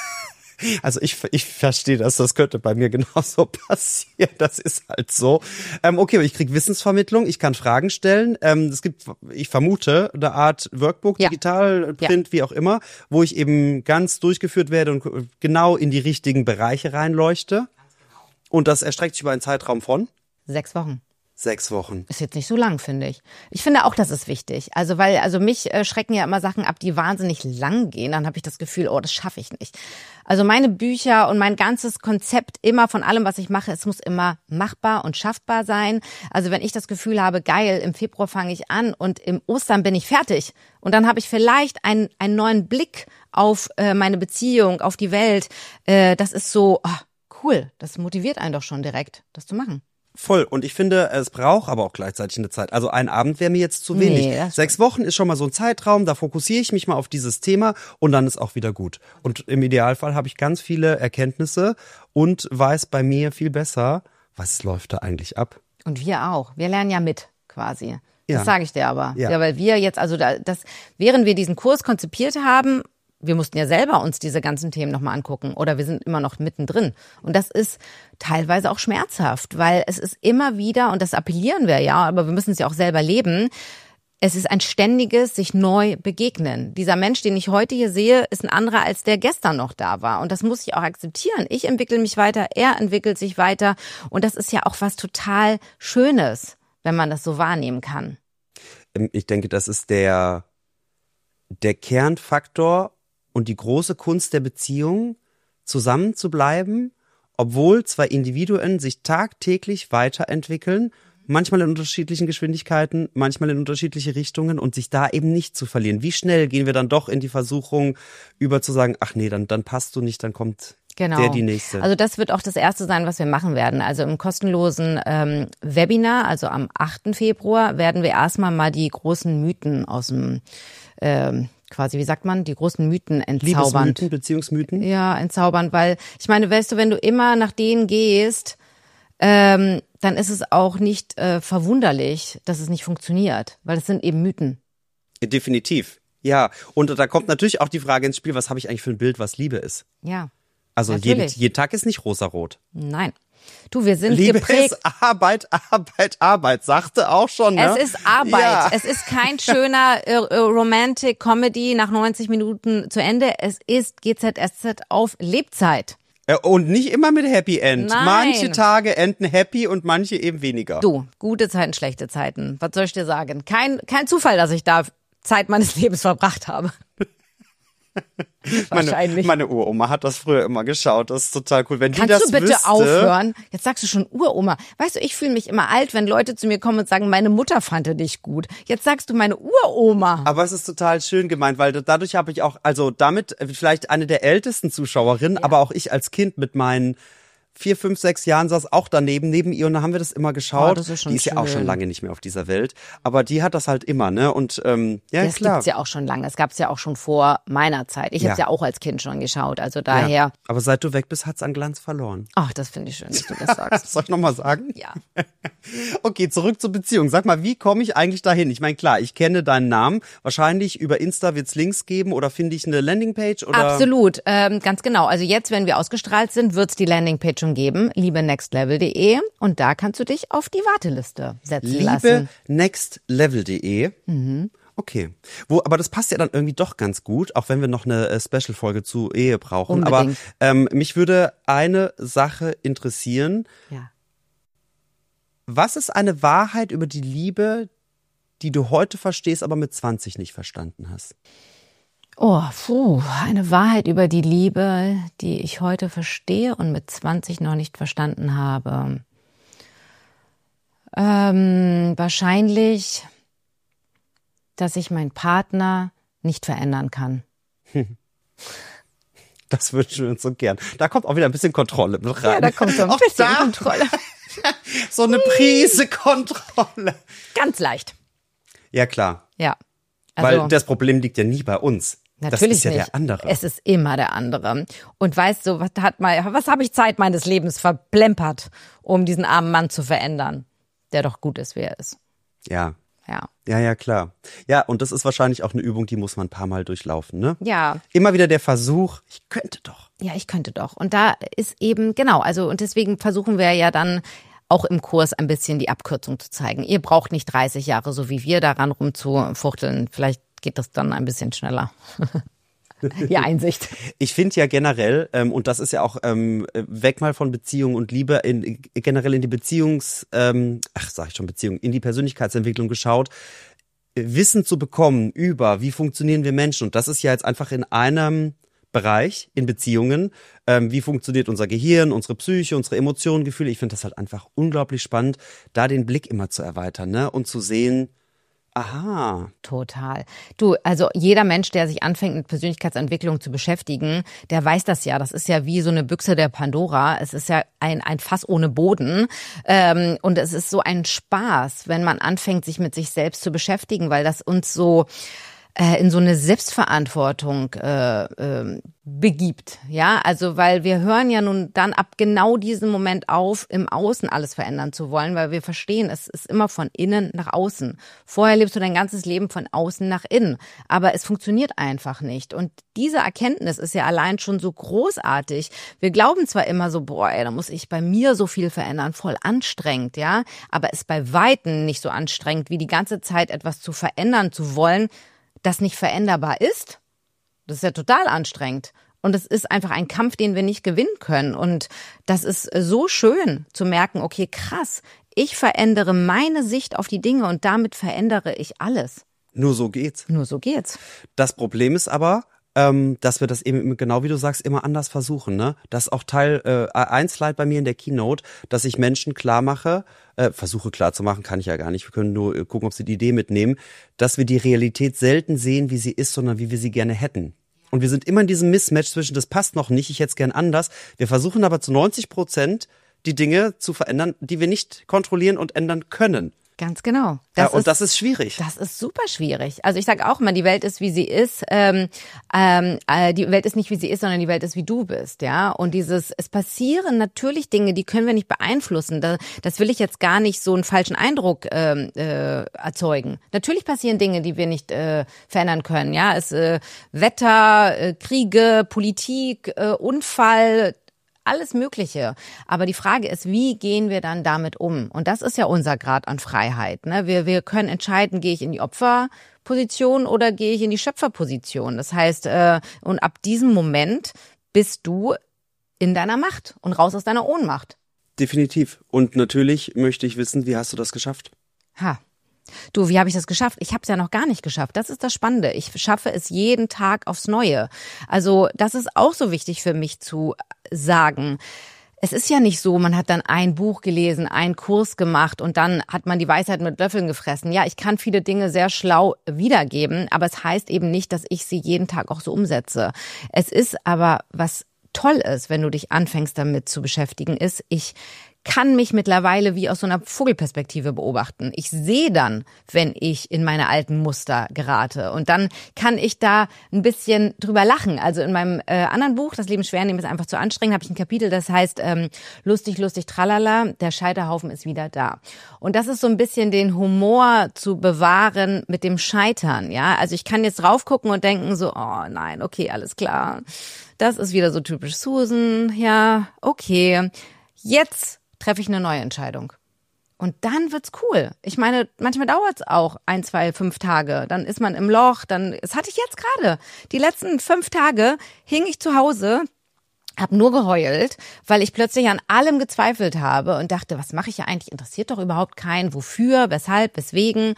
Also ich, ich verstehe das, das könnte bei mir genauso passieren, das ist halt so. Ähm, okay, ich krieg Wissensvermittlung, ich kann Fragen stellen. Ähm, es gibt, ich vermute, eine Art Workbook, ja. digital, Print, ja. wie auch immer, wo ich eben ganz durchgeführt werde und genau in die richtigen Bereiche reinleuchte. Und das erstreckt sich über einen Zeitraum von? Sechs Wochen. Sechs Wochen. Ist jetzt nicht so lang, finde ich. Ich finde auch, das ist wichtig. Also weil, also mich äh, schrecken ja immer Sachen ab, die wahnsinnig lang gehen. Dann habe ich das Gefühl, oh, das schaffe ich nicht. Also meine Bücher und mein ganzes Konzept immer von allem, was ich mache, es muss immer machbar und schaffbar sein. Also wenn ich das Gefühl habe, geil, im Februar fange ich an und im Ostern bin ich fertig. Und dann habe ich vielleicht einen, einen neuen Blick auf äh, meine Beziehung, auf die Welt. Äh, das ist so, oh, cool. Das motiviert einen doch schon direkt, das zu machen. Voll. Und ich finde, es braucht aber auch gleichzeitig eine Zeit. Also ein Abend wäre mir jetzt zu wenig. Nee, Sechs Wochen ist schon mal so ein Zeitraum, da fokussiere ich mich mal auf dieses Thema und dann ist auch wieder gut. Und im Idealfall habe ich ganz viele Erkenntnisse und weiß bei mir viel besser, was läuft da eigentlich ab. Und wir auch. Wir lernen ja mit, quasi. Ja. Das sage ich dir aber. Ja. Ja, weil wir jetzt, also da, das, während wir diesen Kurs konzipiert haben, wir mussten ja selber uns diese ganzen Themen nochmal angucken oder wir sind immer noch mittendrin. Und das ist teilweise auch schmerzhaft, weil es ist immer wieder, und das appellieren wir ja, aber wir müssen es ja auch selber leben, es ist ein ständiges sich neu begegnen. Dieser Mensch, den ich heute hier sehe, ist ein anderer, als der gestern noch da war. Und das muss ich auch akzeptieren. Ich entwickle mich weiter, er entwickelt sich weiter. Und das ist ja auch was total Schönes, wenn man das so wahrnehmen kann. Ich denke, das ist der, der Kernfaktor und die große Kunst der Beziehung, zusammen zu bleiben, obwohl zwei Individuen sich tagtäglich weiterentwickeln, manchmal in unterschiedlichen Geschwindigkeiten, manchmal in unterschiedliche Richtungen und sich da eben nicht zu verlieren. Wie schnell gehen wir dann doch in die Versuchung, über zu sagen, ach nee, dann, dann passt du nicht, dann kommt Genau. der die nächste. Also das wird auch das Erste sein, was wir machen werden. Also im kostenlosen ähm, Webinar, also am achten Februar, werden wir erstmal mal die großen Mythen aus dem ähm, quasi, wie sagt man, die großen Mythen entzaubern. Liebesmythen, Beziehungsmythen? Ja, entzaubern, weil ich meine, weißt du, wenn du immer nach denen gehst, ähm, dann ist es auch nicht äh, verwunderlich, dass es nicht funktioniert, weil es sind eben Mythen. Definitiv, ja. Und da kommt natürlich auch die Frage ins Spiel, was habe ich eigentlich für ein Bild, was Liebe ist? Ja. Also jeden, jeden Tag ist nicht rosarot. Nein. Du, wir sind Liebe geprägt. Ist Arbeit, Arbeit, Arbeit, sagte auch schon, ne? Es ist Arbeit. Ja. Es ist kein schöner äh, Romantic Comedy nach neunzig Minuten zu Ende. Es ist G Z S Z auf Lebzeit. Und nicht immer mit Happy End. Nein. Manche Tage enden happy und manche eben weniger. Du, gute Zeiten, schlechte Zeiten. Was soll ich dir sagen? Kein, kein Zufall, dass ich da Zeit meines Lebens verbracht habe. Wahrscheinlich. Meine, meine Uroma hat das früher immer geschaut. Das ist total cool. Wenn die Kannst das du bitte wüsste, aufhören? Jetzt sagst du schon Uroma. Weißt du, ich fühle mich immer alt, wenn Leute zu mir kommen und sagen, meine Mutter fand dich gut. Jetzt sagst du meine Uroma. Aber es ist total schön gemeint, weil dadurch habe ich auch, also damit vielleicht eine der ältesten Zuschauerinnen, ja. aber auch ich als Kind mit meinen vier, fünf, sechs Jahren saß auch daneben, neben ihr und da haben wir das immer geschaut. Oh, das ist schon die ist schön. ja auch schon lange nicht mehr auf dieser Welt, aber die hat das halt immer, ne? Und ähm, ja, das klar. Das gibt's ja auch schon lange. Es gab's ja auch schon vor meiner Zeit. Ich ja. habe es ja auch als Kind schon geschaut, also daher. Ja. Aber seit du weg bist, hat's an Glanz verloren. Ach, das finde ich schön, dass du das sagst. Soll ich nochmal sagen? Ja. Okay, zurück zur Beziehung. Sag mal, wie komme ich eigentlich dahin? Ich meine, klar, ich kenne deinen Namen. Wahrscheinlich über Insta wird's Links geben oder finde ich eine Landingpage? Oder? Absolut, ähm, ganz genau. Also jetzt, wenn wir ausgestrahlt sind, wird's die Landingpage schon geben. Liebe nextlevel punkt de und da kannst du dich auf die Warteliste setzen Liebe lassen. liebe nextlevel punkt de Mhm. Okay. Wo, aber das passt ja dann irgendwie doch ganz gut, auch wenn wir noch eine äh, Special-Folge zu Ehe brauchen. Unbedingt. Aber ähm, mich würde eine Sache interessieren. Ja. Was ist eine Wahrheit über die Liebe, die du heute verstehst, aber mit zwanzig nicht verstanden hast? Oh, puh, eine Wahrheit über die Liebe, die ich heute verstehe und mit zwanzig noch nicht verstanden habe. Ähm, wahrscheinlich, dass ich meinen Partner nicht verändern kann. Das wünschen wir uns so gern. Da kommt auch wieder ein bisschen Kontrolle mit rein. Ja, da kommt so ein auch bisschen da. Kontrolle. So eine Prise Kontrolle. Ganz leicht. Ja, klar. Ja. Also, weil das Problem liegt ja nie bei uns. Natürlich das ist ja nicht. der andere. Es ist immer der andere. Und weißt du, was hat mal, was habe ich Zeit meines Lebens verplempert, um diesen armen Mann zu verändern, der doch gut ist, wie er ist. Ja. Ja. Ja, ja, klar. Ja, und das ist wahrscheinlich auch eine Übung, die muss man ein paar Mal durchlaufen, ne? Ja. Immer wieder der Versuch, ich könnte doch. Ja, ich könnte doch. Und da ist eben, genau, also und deswegen versuchen wir ja dann auch im Kurs ein bisschen die Abkürzung zu zeigen. Ihr braucht nicht dreißig Jahre, so wie wir, daran rumzufuchteln. Vielleicht geht das dann ein bisschen schneller. die Einsicht. Ich finde ja generell, ähm, und das ist ja auch ähm, weg mal von Beziehung und Liebe, in, generell in die Beziehungs, ähm, ach sag ich schon Beziehung, in die Persönlichkeitsentwicklung geschaut, Wissen zu bekommen über, wie funktionieren wir Menschen. Und das ist ja jetzt einfach in einem Bereich, in Beziehungen, ähm, wie funktioniert unser Gehirn, unsere Psyche, unsere Emotionen, Gefühle. Ich finde das halt einfach unglaublich spannend, da den Blick immer zu erweitern, ne? Und zu sehen, aha. Total. Du, also jeder Mensch, der sich anfängt mit Persönlichkeitsentwicklung zu beschäftigen, der weiß das ja. Das ist ja wie so eine Büchse der Pandora. Es ist ja ein, ein Fass ohne Boden. Ähm, und es ist so ein Spaß, wenn man anfängt, sich mit sich selbst zu beschäftigen, weil das uns so in so eine Selbstverantwortung äh, äh, begibt, ja, also weil wir hören ja nun dann ab genau diesem Moment auf, im Außen alles verändern zu wollen, weil wir verstehen, es ist immer von innen nach außen. Vorher lebst du dein ganzes Leben von außen nach innen, aber es funktioniert einfach nicht und diese Erkenntnis ist ja allein schon so großartig. Wir glauben zwar immer so, boah, ey, da muss ich bei mir so viel verändern, voll anstrengend, ja, aber es ist bei Weitem nicht so anstrengend, wie die ganze Zeit etwas zu verändern zu wollen, das nicht veränderbar ist. Das ist ja total anstrengend. Und es ist einfach ein Kampf, den wir nicht gewinnen können. Und das ist so schön zu merken, okay, krass, ich verändere meine Sicht auf die Dinge und damit verändere ich alles. Nur so geht's. Nur so geht's. Das Problem ist aber, ähm, dass wir das eben, genau wie du sagst, immer anders versuchen, ne? Das ist auch Teil, äh, ein Slide bei mir in der Keynote, dass ich Menschen klar mache, äh, versuche klar zu machen, kann ich ja gar nicht, wir können nur äh, gucken, ob sie die Idee mitnehmen, dass wir die Realität selten sehen, wie sie ist, sondern wie wir sie gerne hätten. Und wir sind immer in diesem Mismatch zwischen, das passt noch nicht, ich hätte es gern anders. Wir versuchen aber zu neunzig Prozent die Dinge zu verändern, die wir nicht kontrollieren und ändern können. Ganz genau. Das ja, und ist, das ist schwierig. Das ist super schwierig. Also ich sage auch immer, die Welt ist, wie sie ist. Ähm, ähm, äh, die Welt ist nicht, wie sie ist, sondern die Welt ist, wie du bist. Ja. Und dieses, es passieren natürlich Dinge, die können wir nicht beeinflussen. Da, das will ich jetzt gar nicht so einen falschen Eindruck ähm, äh, erzeugen. Natürlich passieren Dinge, die wir nicht äh, verändern können. Ja, es äh, Wetter, äh, Kriege, Politik, äh, Unfall. Alles Mögliche. Aber die Frage ist, wie gehen wir dann damit um? Und das ist ja unser Grad an Freiheit. Ne? Wir, wir können entscheiden, gehe ich in die Opferposition oder gehe ich in die Schöpferposition. Das heißt, äh, und ab diesem Moment bist du in deiner Macht und raus aus deiner Ohnmacht. Definitiv. Und natürlich möchte ich wissen, wie hast du das geschafft? Ha. Du, wie habe ich das geschafft? Ich habe es ja noch gar nicht geschafft. Das ist das Spannende. Ich schaffe es jeden Tag aufs Neue. Also das ist auch so wichtig für mich zu sagen. Es ist ja nicht so, man hat dann ein Buch gelesen, einen Kurs gemacht und dann hat man die Weisheit mit Löffeln gefressen. Ja, ich kann viele Dinge sehr schlau wiedergeben, aber es heißt eben nicht, dass ich sie jeden Tag auch so umsetze. Es ist aber, was toll ist, wenn du dich anfängst damit zu beschäftigen, ist, ich kann mich mittlerweile wie aus so einer Vogelperspektive beobachten. Ich sehe dann, wenn ich in meine alten Muster gerate. Und dann kann ich da ein bisschen drüber lachen. Also in meinem äh, anderen Buch, Das Leben schwer nehmen ist einfach zu anstrengend, habe ich ein Kapitel, das heißt ähm, lustig, lustig, tralala, der Scheiterhaufen ist wieder da. Und das ist so ein bisschen den Humor zu bewahren mit dem Scheitern. Ja, also ich kann jetzt drauf gucken und denken so, oh nein, okay, alles klar. Das ist wieder so typisch Susan. Ja, okay. Jetzt treffe ich eine neue Entscheidung. Und dann wird's cool. Ich meine, manchmal dauert's auch ein, zwei, fünf Tage. Dann ist man im Loch, dann, das hatte ich jetzt gerade. Die letzten fünf Tage hing ich zu Hause, habe nur geheult, weil ich plötzlich an allem gezweifelt habe und dachte, was mache ich ja eigentlich? Interessiert doch überhaupt keinen. Wofür, weshalb, weswegen?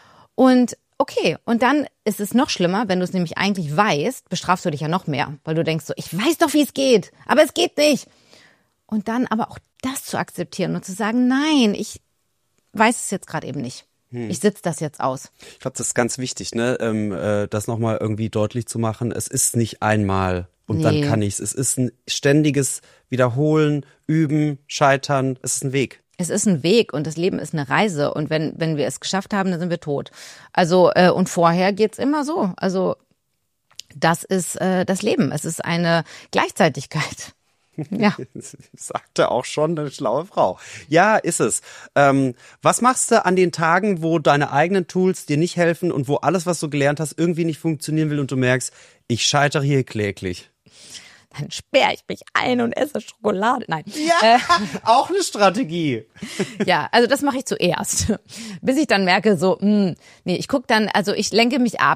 Und okay, und dann ist es noch schlimmer, wenn du es nämlich eigentlich weißt, bestrafst du dich ja noch mehr, weil du denkst so, ich weiß doch, wie es geht, aber es geht nicht. Und dann aber auch das zu akzeptieren und zu sagen, nein, ich weiß es jetzt gerade eben nicht. Hm. Ich sitze das jetzt aus. Ich glaube, das ist ganz wichtig, ne, ähm, äh, das nochmal irgendwie deutlich zu machen. Es ist nicht einmal und nee. Dann kann ich's. Es ist ein ständiges Wiederholen, Üben, Scheitern. Es ist ein Weg. Es ist ein Weg und das Leben ist eine Reise. Und wenn wenn wir es geschafft haben, dann sind wir tot. Also äh, und vorher geht's immer so. Also das ist äh, das Leben. Es ist eine Gleichzeitigkeit. Ja. Sagte auch schon eine schlaue Frau. Ja, ist es. Ähm, was machst du an den Tagen, wo deine eigenen Tools dir nicht helfen und wo alles, was du gelernt hast, irgendwie nicht funktionieren will und du merkst, ich scheitere hier kläglich? Dann sperre ich mich ein und esse Schokolade. Nein. Ja, äh, auch eine Strategie. Ja, also das mache ich zuerst. Bis ich dann merke, so, mh, nee, ich gucke dann, also ich lenke mich ab.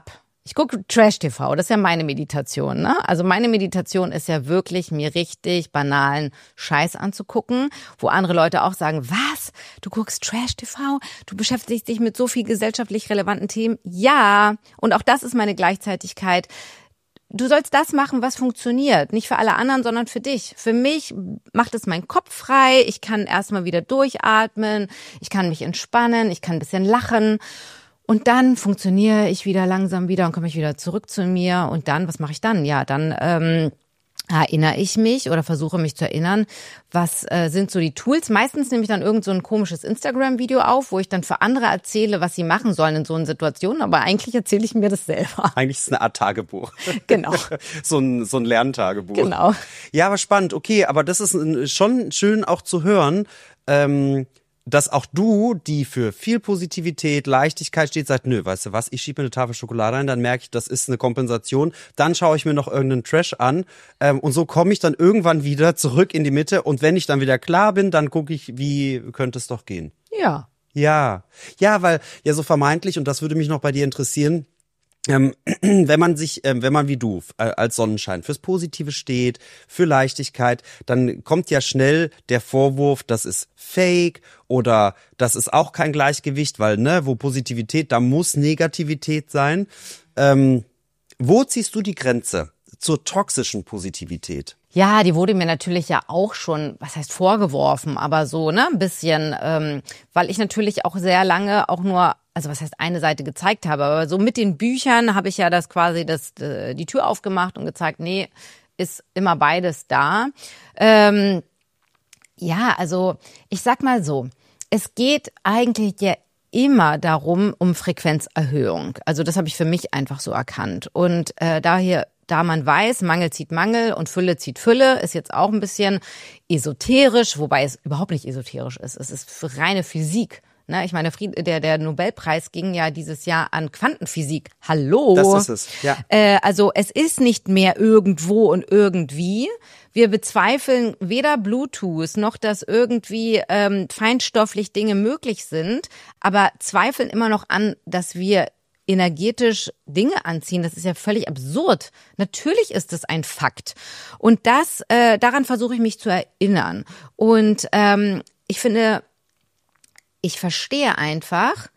Ich gucke Trash-T V, das ist ja meine Meditation, ne? Also meine Meditation ist ja wirklich, mir richtig banalen Scheiß anzugucken, wo andere Leute auch sagen, was? Du guckst Trash-T V? Du beschäftigst dich mit so viel gesellschaftlich relevanten Themen? Ja, und auch das ist meine Gleichzeitigkeit. Du sollst das machen, was funktioniert. Nicht für alle anderen, sondern für dich. Für mich macht es meinen Kopf frei. Ich kann erstmal wieder durchatmen. Ich kann mich entspannen. Ich kann ein bisschen lachen. Und dann funktioniere ich wieder langsam wieder und komme ich wieder zurück zu mir. Und dann, was mache ich dann? Ja, dann ähm, erinnere ich mich oder versuche mich zu erinnern, was äh, sind so die Tools. Meistens nehme ich dann irgend so ein komisches Instagram-Video auf, wo ich dann für andere erzähle, was sie machen sollen in so einer Situation. Aber eigentlich erzähle ich mir das selber. Eigentlich ist es eine Art Tagebuch. Genau. so ein so ein Lerntagebuch. Genau. Ja, aber spannend. Okay, aber das ist schon schön auch zu hören, ähm, dass auch du, die für viel Positivität, Leichtigkeit steht, sagt, nö, weißt du was, ich schiebe mir eine Tafel Schokolade ein, dann merke ich, das ist eine Kompensation, dann schaue ich mir noch irgendeinen Trash an ähm, und so komme ich dann irgendwann wieder zurück in die Mitte und wenn ich dann wieder klar bin, dann gucke ich, wie könnte es doch gehen. Ja. Ja, ja, weil ja so vermeintlich, und das würde mich noch bei dir interessieren, Ähm, wenn man sich, ähm, wenn man wie du äh, als Sonnenschein fürs Positive steht, für Leichtigkeit, dann kommt ja schnell der Vorwurf, das ist Fake oder das ist auch kein Gleichgewicht, weil ne, wo Positivität, da muss Negativität sein. Ähm, wo ziehst du die Grenze zur toxischen Positivität? Ja, die wurde mir natürlich ja auch schon, was heißt vorgeworfen, aber so, ne, ein bisschen, ähm, weil ich natürlich auch sehr lange auch nur, also was heißt eine Seite gezeigt habe, aber so mit den Büchern habe ich ja das quasi das die Tür aufgemacht und gezeigt, nee, ist immer beides da. Ähm, ja, also ich sag mal so, es geht eigentlich ja immer darum, um Frequenzerhöhung. Also das habe ich für mich einfach so erkannt. Und äh, daher Da man weiß, Mangel zieht Mangel und Fülle zieht Fülle, ist jetzt auch ein bisschen esoterisch, wobei es überhaupt nicht esoterisch ist. Es ist für reine Physik. Ne? Ich meine, der, der Nobelpreis ging ja dieses Jahr an Quantenphysik. Hallo? Das ist es, ja. Äh, also es ist nicht mehr irgendwo und irgendwie. Wir bezweifeln weder Bluetooth noch, dass irgendwie ähm, feinstofflich Dinge möglich sind, aber zweifeln immer noch an, dass wir energetisch Dinge anziehen. Das ist ja völlig absurd. Natürlich ist es ein Fakt. Und das, äh, daran versuche ich mich zu erinnern. Und ähm, ich finde, ich verstehe einfach,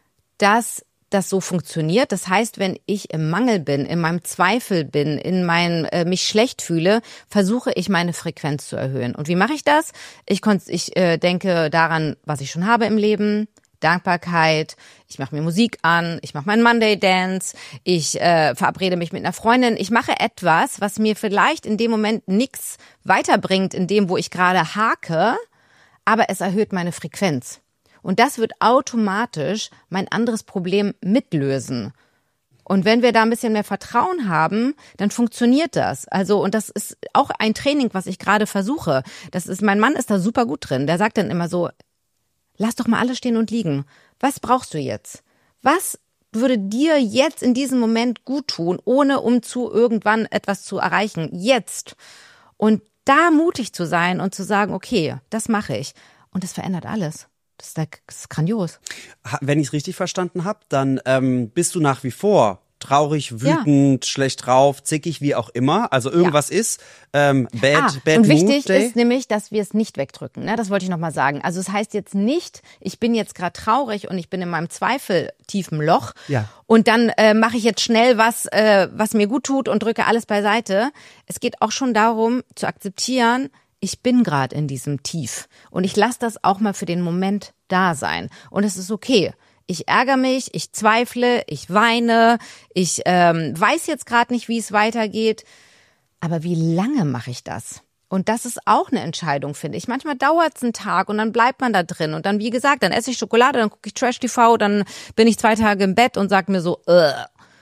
dass das so funktioniert. Das heißt, wenn ich im Mangel bin, in meinem Zweifel bin, in mein, äh, mich schlecht fühle, versuche ich meine Frequenz zu erhöhen. Und wie mache ich das? Ich, ich äh, denke daran, was ich schon habe im Leben, Dankbarkeit, ich mache mir Musik an, ich mache meinen Monday Dance, ich äh, verabrede mich mit einer Freundin, ich mache etwas, was mir vielleicht in dem Moment nichts weiterbringt, in dem, wo ich gerade hake, aber es erhöht meine Frequenz. Und das wird automatisch mein anderes Problem mitlösen. Und wenn wir da ein bisschen mehr Vertrauen haben, dann funktioniert das. Also, und das ist auch ein Training, was ich gerade versuche. Das ist, mein Mann ist da super gut drin. Der sagt dann immer so, lass doch mal alles stehen und liegen. Was brauchst du jetzt? Was würde dir jetzt in diesem Moment gut tun, ohne um zu irgendwann etwas zu erreichen? Jetzt. Und da mutig zu sein und zu sagen, okay, das mache ich. Und das verändert alles. Das ist, das ist grandios. Wenn ich es richtig verstanden habe, dann ähm, bist du nach wie vor traurig, wütend, ja. schlecht drauf, zickig, wie auch immer. Also irgendwas ja. ist ähm, bad, ah, bad und mood wichtig day. ist nämlich, dass wir es nicht wegdrücken. Ne? Das wollte ich nochmal sagen. Also es heißt jetzt nicht, ich bin jetzt gerade traurig und ich bin in meinem Zweifel tiefen Loch ja. und dann äh, mache ich jetzt schnell was, äh, was mir gut tut und drücke alles beiseite. Es geht auch schon darum, zu akzeptieren, ich bin gerade in diesem Tief und ich lasse das auch mal für den Moment da sein. Und es ist okay. Ich ärgere mich, ich zweifle, ich weine, ich ähm, weiß jetzt gerade nicht, wie es weitergeht. Aber wie lange mache ich das? Und das ist auch eine Entscheidung, finde ich. Manchmal dauert es einen Tag und dann bleibt man da drin. Und dann, wie gesagt, dann esse ich Schokolade, dann gucke ich Trash-T V, dann bin ich zwei Tage im Bett und sage mir so, Ugh.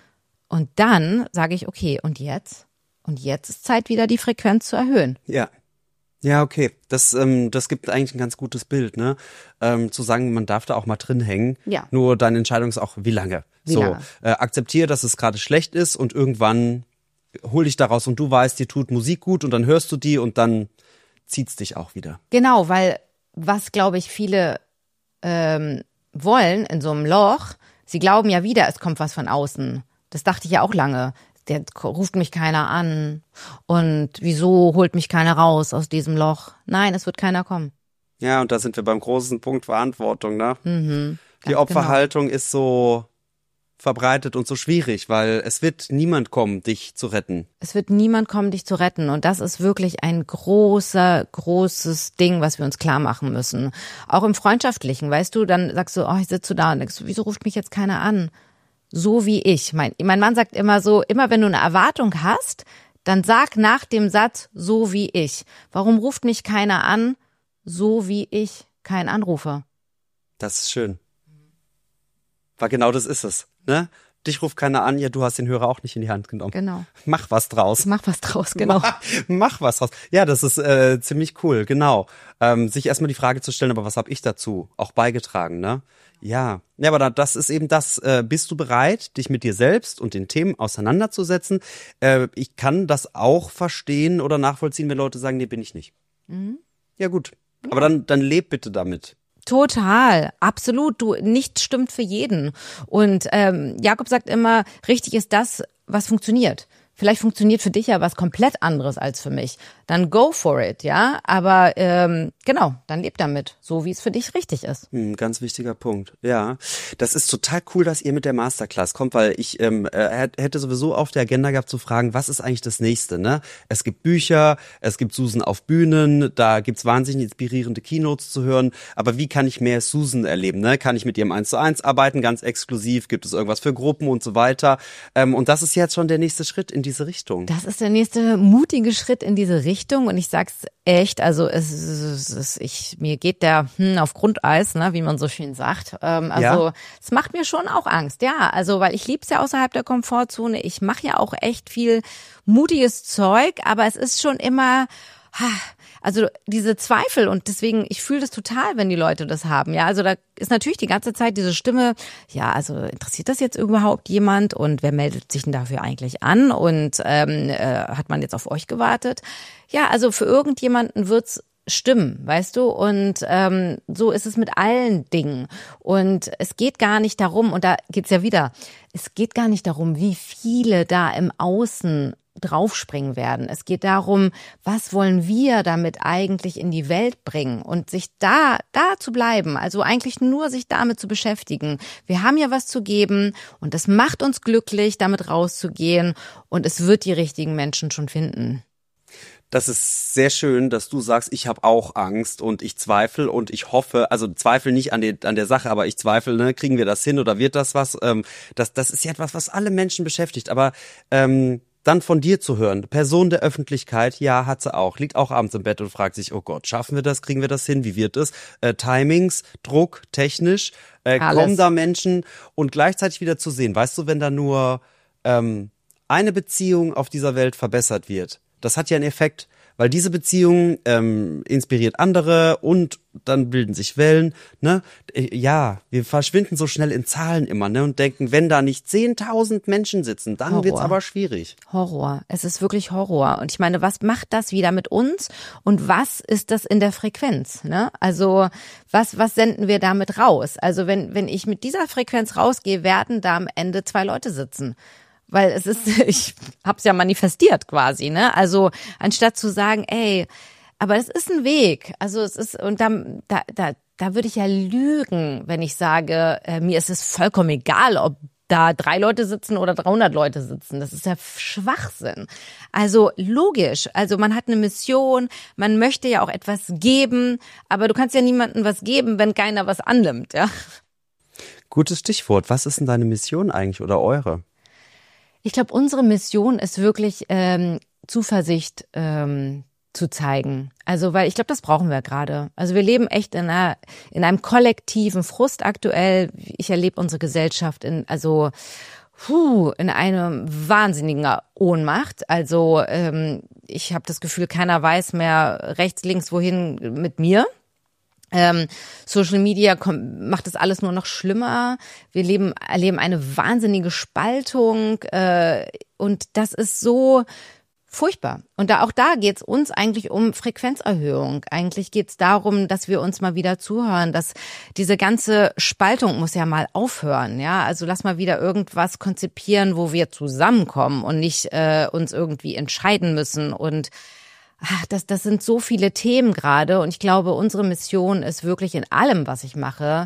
Und dann sage ich, okay, und jetzt? Und jetzt ist Zeit, wieder die Frequenz zu erhöhen. Ja. Ja, okay. Das, ähm, das gibt eigentlich ein ganz gutes Bild, ne? Ähm, zu sagen, man darf da auch mal drin hängen. Ja. Nur deine Entscheidung ist auch, wie lange. Wie so, lange? Äh, akzeptiere, dass es gerade schlecht ist und irgendwann hol dich daraus und du weißt, dir tut Musik gut und dann hörst du die und dann zieht's dich auch wieder. Genau, weil was, glaube ich, viele ähm, wollen in so einem Loch, sie glauben ja wieder, es kommt was von außen. Das dachte ich ja auch lange. Der ruft mich keiner an. Und wieso holt mich keiner raus aus diesem Loch? Nein, es wird keiner kommen. Ja, und da sind wir beim großen Punkt Verantwortung, ne? Mhm, Die Opferhaltung genau. ist so verbreitet und so schwierig, weil es wird niemand kommen, dich zu retten. Es wird niemand kommen, dich zu retten. Und das ist wirklich ein großer, großes Ding, was wir uns klar machen müssen. Auch im Freundschaftlichen, weißt du, dann sagst du, oh, ich sitze da und denkst du, wieso ruft mich jetzt keiner an? So wie ich. Mein, mein Mann sagt immer so, immer wenn du eine Erwartung hast, dann sag nach dem Satz, so wie ich. Warum ruft mich keiner an? So wie ich, kein Anrufer. Das ist schön. Weil genau das ist es, ne? Dich ruft keiner an, ja, du hast den Hörer auch nicht in die Hand genommen. Genau. Mach was draus. Mach was draus, genau. Mach, mach was draus. Ja, das ist äh, ziemlich cool, genau. Ähm, sich erstmal die Frage zu stellen, aber was habe ich dazu auch beigetragen, ne? Ja, ja, aber das ist eben das, äh, bist du bereit, dich mit dir selbst und den Themen auseinanderzusetzen? Äh, ich kann das auch verstehen oder nachvollziehen, wenn Leute sagen, nee, bin ich nicht. Mhm. Ja gut, ja. Aber dann, dann leb bitte damit. Total, absolut. Du, nichts stimmt für jeden. Und ähm, Jakob sagt immer, richtig ist das, was funktioniert. Vielleicht funktioniert für dich ja was komplett anderes als für mich. Dann go for it, ja. Aber ähm, genau, dann leb damit, so wie es für dich richtig ist. Hm, ganz wichtiger Punkt, ja. Das ist total cool, dass ihr mit der Masterclass kommt, weil ich ähm, äh, hätte sowieso auf der Agenda gehabt zu fragen, was ist eigentlich das Nächste, ne? Es gibt Bücher, es gibt Susan auf Bühnen, da gibt's wahnsinnig inspirierende Keynotes zu hören. Aber wie kann ich mehr Susan erleben, ne? Kann ich mit ihrem eins zu eins arbeiten, ganz exklusiv? Gibt es irgendwas für Gruppen und so weiter? Ähm, und das ist jetzt schon der nächste Schritt in diese Richtung. Das ist der nächste mutige Schritt in diese Richtung und ich sag's echt, also es, es, es ich mir geht der hm, auf Grundeis, ne, wie man so schön sagt. Ähm, also ja. Es macht mir schon auch Angst, ja, also weil ich lieb's ja außerhalb der Komfortzone. Ich mache ja auch echt viel mutiges Zeug, aber es ist schon immer also diese Zweifel und deswegen, ich fühle das total, wenn die Leute das haben. Ja, also da ist natürlich die ganze Zeit diese Stimme, ja, also interessiert das jetzt überhaupt jemand und wer meldet sich denn dafür eigentlich an und ähm, äh, hat man jetzt auf euch gewartet? Ja, also für irgendjemanden wird's stimmen, weißt du? Und ähm, so ist es mit allen Dingen. Und es geht gar nicht darum, und da geht's ja wieder, es geht gar nicht darum, wie viele da im Außen draufspringen werden. Es geht darum, was wollen wir damit eigentlich in die Welt bringen und sich da, da zu bleiben, also eigentlich nur sich damit zu beschäftigen. Wir haben ja was zu geben und es macht uns glücklich, damit rauszugehen und es wird die richtigen Menschen schon finden. Das ist sehr schön, dass du sagst, ich habe auch Angst und ich zweifle und ich hoffe, also zweifle nicht an, die, an der Sache, aber ich zweifle, ne, kriegen wir das hin oder wird das was? Ähm, das, das ist ja etwas, was alle Menschen beschäftigt, aber ähm, dann von dir zu hören, Person der Öffentlichkeit, ja, hat sie auch, liegt auch abends im Bett und fragt sich, oh Gott, schaffen wir das, kriegen wir das hin, wie wird es? Äh, Timings, Druck, technisch, äh, kommen da Menschen und gleichzeitig wieder zu sehen, weißt du, wenn da nur ähm, eine Beziehung auf dieser Welt verbessert wird, das hat ja einen Effekt, weil diese Beziehung ähm, inspiriert andere und dann bilden sich Wellen, ne? Ja, wir verschwinden so schnell in Zahlen immer, ne? Und denken, wenn da nicht zehntausend Menschen sitzen, dann Horror. Wird's aber schwierig. Horror. Es ist wirklich Horror. Und ich meine, was macht das wieder mit uns? Und was ist das in der Frequenz, ne? Also, was, was senden wir damit raus? Also, wenn, wenn ich mit dieser Frequenz rausgehe, werden da am Ende zwei Leute sitzen. Weil es ist, ich hab's ja manifestiert quasi, ne? Also anstatt zu sagen, ey, aber es ist ein Weg. Also es ist, und da, da, da, da würde ich ja lügen, wenn ich sage, äh, mir ist es vollkommen egal, ob da drei Leute sitzen oder dreihundert Leute sitzen. Das ist ja Schwachsinn. Also logisch. Also man hat eine Mission, man möchte ja auch etwas geben, aber du kannst ja niemandem was geben, wenn keiner was annimmt, ja? Gutes Stichwort. Was ist denn deine Mission eigentlich oder eure? Ich glaube, unsere Mission ist wirklich ähm, Zuversicht ähm, zu zeigen. Also, weil ich glaube, das brauchen wir gerade. Also wir leben echt in einer in einem kollektiven Frust aktuell. Ich erlebe unsere Gesellschaft in also puh, in einer wahnsinnigen Ohnmacht. Also ähm, ich habe das Gefühl, keiner weiß mehr rechts, links, wohin mit mir. Ähm, Social Media kommt, macht das alles nur noch schlimmer. Wir leben, erleben eine wahnsinnige Spaltung äh, und das ist so furchtbar. Und da auch da geht's uns eigentlich um Frequenzerhöhung. Eigentlich geht's darum, dass wir uns mal wieder zuhören, dass diese ganze Spaltung muss ja mal aufhören. Ja, also lass mal wieder irgendwas konzipieren, wo wir zusammenkommen und nicht äh, uns irgendwie entscheiden müssen. Und ach, das, das sind so viele Themen gerade. Und ich glaube, unsere Mission ist wirklich in allem, was ich mache,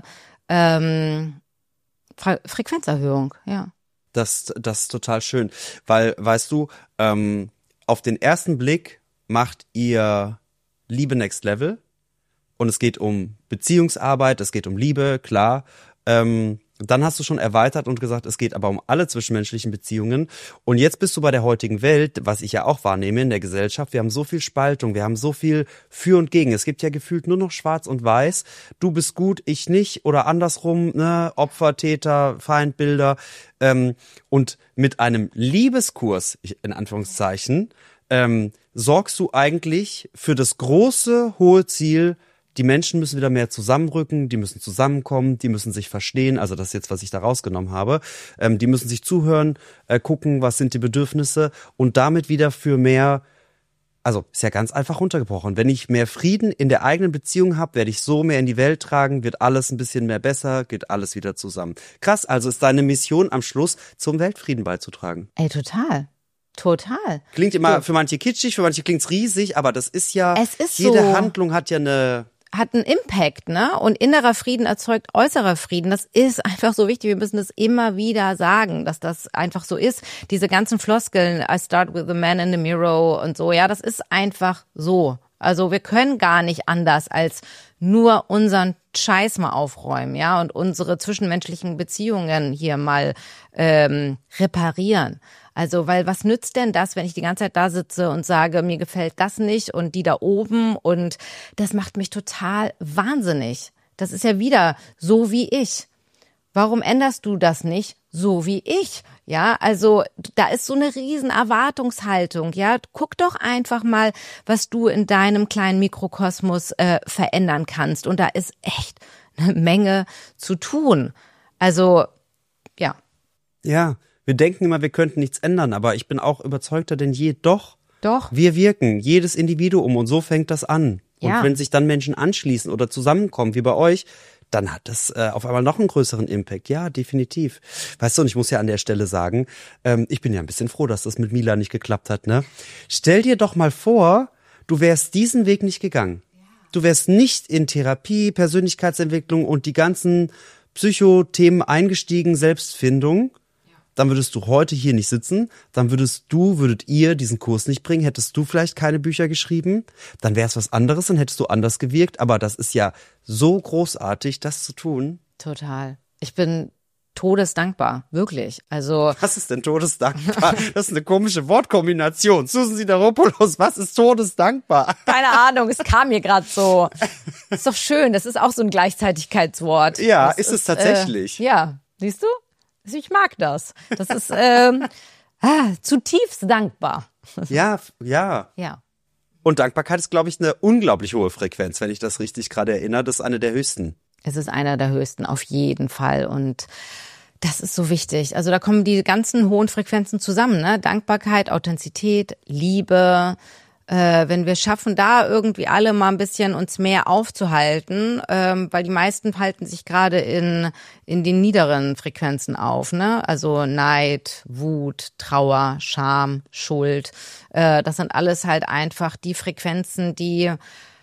ähm, Fre- Frequenzerhöhung. Ja. Das, das ist total schön, weil, weißt du, ähm, auf den ersten Blick macht ihr Liebe Next Level und es geht um Beziehungsarbeit, es geht um Liebe, klar. Ähm, dann hast du schon erweitert und gesagt, es geht aber um alle zwischenmenschlichen Beziehungen. Und jetzt bist du bei der heutigen Welt, was ich ja auch wahrnehme in der Gesellschaft. Wir haben so viel Spaltung, wir haben so viel für und gegen. Es gibt ja gefühlt nur noch schwarz und weiß. Du bist gut, ich nicht oder andersrum, ne? Opfer, Täter, Feindbilder. Ähm, und mit einem Liebeskurs, in Anführungszeichen, ähm, sorgst du eigentlich für das große, hohe Ziel, die Menschen müssen wieder mehr zusammenrücken, die müssen zusammenkommen, die müssen sich verstehen, also das ist jetzt, was ich da rausgenommen habe, ähm, die müssen sich zuhören, äh, gucken, was sind die Bedürfnisse und damit wieder für mehr, also ist ja ganz einfach runtergebrochen, wenn ich mehr Frieden in der eigenen Beziehung habe, werde ich so mehr in die Welt tragen, wird alles ein bisschen mehr besser, geht alles wieder zusammen. Krass, also ist deine Mission am Schluss, zum Weltfrieden beizutragen. Ey, total. Total. Klingt immer so. für manche kitschig, für manche klingt's riesig, aber das ist ja, Es ist jede so. Handlung hat ja eine... hat einen Impact, ne? Und innerer Frieden erzeugt äußerer Frieden. Das ist einfach so wichtig. Wir müssen das immer wieder sagen, dass das einfach so ist. Diese ganzen Floskeln, I start with the man in the mirror und so, ja, das ist einfach so. Also wir können gar nicht anders als nur unseren Scheiß mal aufräumen, ja, und unsere zwischenmenschlichen Beziehungen hier mal ähm, reparieren. Also, weil was nützt denn das, wenn ich die ganze Zeit da sitze und sage, mir gefällt das nicht und die da oben und das macht mich total wahnsinnig. Das ist ja wieder so wie ich. Warum änderst du das nicht so wie ich? Ja, also da ist so eine riesen Erwartungshaltung. Ja, guck doch einfach mal, was du in deinem kleinen Mikrokosmos äh, verändern kannst. Und da ist echt eine Menge zu tun. Also, ja. Ja. Wir denken immer, wir könnten nichts ändern, aber ich bin auch überzeugter denn je. Doch. Doch. Wir wirken, jedes Individuum und so fängt das an. Ja. Und wenn sich dann Menschen anschließen oder zusammenkommen, wie bei euch, dann hat das äh, auf einmal noch einen größeren Impact. Ja, definitiv. Weißt du, und ich muss ja an der Stelle sagen, ähm, ich bin ja ein bisschen froh, dass das mit Mila nicht geklappt hat, ne? Stell dir doch mal vor, du wärst diesen Weg nicht gegangen. Du wärst nicht in Therapie, Persönlichkeitsentwicklung und die ganzen Psychothemen eingestiegen, Selbstfindung. Dann würdest du heute hier nicht sitzen, dann würdest du, würdet ihr diesen Kurs nicht bringen, hättest du vielleicht keine Bücher geschrieben, dann wäre es was anderes, dann hättest du anders gewirkt, aber das ist ja so großartig, das zu tun. Total. Ich bin todesdankbar, wirklich. Also was ist denn todesdankbar? Das ist eine komische Wortkombination. Susan Sideropoulos, was ist todesdankbar? Keine Ahnung, es kam mir gerade so. Ist doch schön, das ist auch so ein Gleichzeitigkeitswort. Ja, das ist es tatsächlich. Äh, ja, siehst du? Ich mag das. Das ist ähm, ah, zutiefst dankbar. Ja, ja. Ja. Und Dankbarkeit ist, glaube ich, eine unglaublich hohe Frequenz, wenn ich das richtig gerade erinnere. Das ist eine der höchsten. Es ist einer der höchsten, auf jeden Fall. Und das ist so wichtig. Also da kommen die ganzen hohen Frequenzen zusammen, ne? Dankbarkeit, Authentizität, Liebe. Äh, wenn wir schaffen, da irgendwie alle mal ein bisschen uns mehr aufzuhalten, ähm, weil die meisten halten sich gerade in in den niederen Frequenzen auf, ne? Also Neid, Wut, Trauer, Scham, Schuld. Äh, das sind alles halt einfach die Frequenzen, die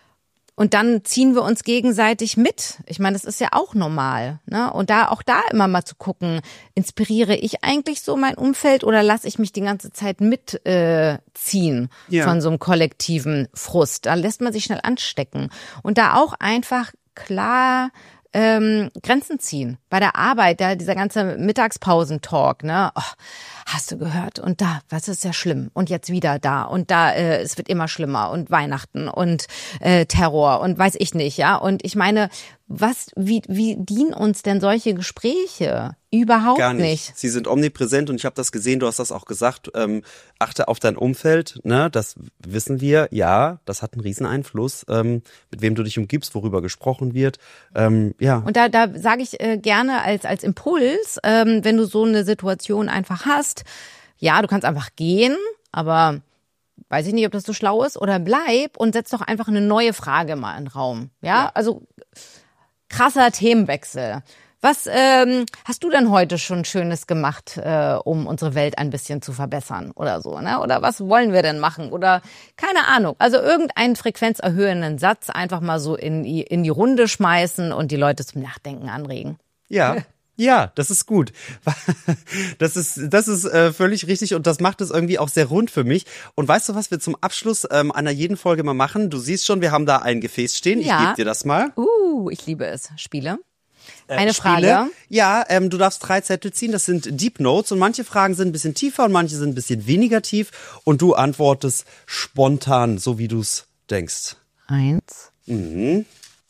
und dann ziehen wir uns gegenseitig mit. Ich meine, das ist ja auch normal, ne? Und da auch da immer mal zu gucken, inspiriere ich eigentlich so mein Umfeld oder lasse ich mich die ganze Zeit mitziehen äh, ziehen ja. von so einem kollektiven Frust? Da lässt man sich schnell anstecken. Und da auch einfach klar ähm, Grenzen ziehen. Bei der Arbeit, da dieser ganze Mittagspausentalk, ne? Oh, hast du gehört? Und da, was ist ja schlimm? Und jetzt wieder da. Und da, äh, es wird immer schlimmer. Und Weihnachten und äh, Terror und weiß ich nicht, ja. Und ich meine, was, wie, wie dienen uns denn solche Gespräche? Überhaupt Gar nicht. nicht. Sie sind omnipräsent und ich habe das gesehen, du hast das auch gesagt, ähm, achte auf dein Umfeld, ne, das wissen wir, ja, das hat einen riesen Einfluss, ähm, mit wem du dich umgibst, worüber gesprochen wird, ähm, ja. Und da, da sage ich äh, gerne als, als Impuls, ähm, wenn du so eine Situation einfach hast, ja, du kannst einfach gehen, aber weiß ich nicht, ob das so schlau ist, oder bleib und setz doch einfach eine neue Frage mal in den Raum. Ja, ja. Also krasser Themenwechsel. Was ähm, hast du denn heute schon Schönes gemacht, äh, um unsere Welt ein bisschen zu verbessern oder so, ne? Oder was wollen wir denn machen? Oder keine Ahnung. Also irgendeinen frequenzerhöhenden Satz einfach mal so in die, in die Runde schmeißen und die Leute zum Nachdenken anregen. Ja. Ja, das ist gut. Das ist, das ist äh, völlig richtig und das macht es irgendwie auch sehr rund für mich. Und weißt du, was wir zum Abschluss ähm, einer jeden Folge mal machen? Du siehst schon, wir haben da ein Gefäß stehen. Ja. Ich gebe dir das mal. Uh, ich liebe es. Spiele. Eine Äh, Spiele. Frage. Ja, ähm, du darfst drei Zettel ziehen. Das sind Deep Notes und manche Fragen sind ein bisschen tiefer und manche sind ein bisschen weniger tief. Und du antwortest spontan, so wie du es denkst. Eins. Mhm.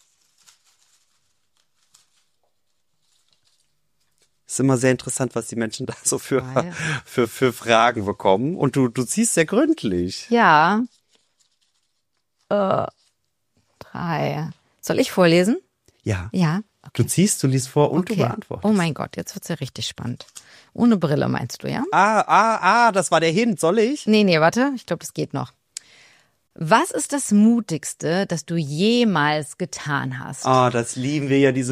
Ist immer sehr interessant, was die Menschen da so für, für, für Fragen bekommen. Und du, du ziehst sehr gründlich. Ja. Äh, drei. Soll ich vorlesen? Ja. Ja. Okay. Du ziehst, du liest vor und okay. du beantwortest. Oh mein Gott, jetzt wird's ja richtig spannend. Ohne Brille meinst du, ja? Ah, ah, ah, das war der Hint. Soll ich? Nee, nee, warte. Ich glaube, das geht noch. Was ist das Mutigste, das du jemals getan hast? Oh, das lieben wir ja, diese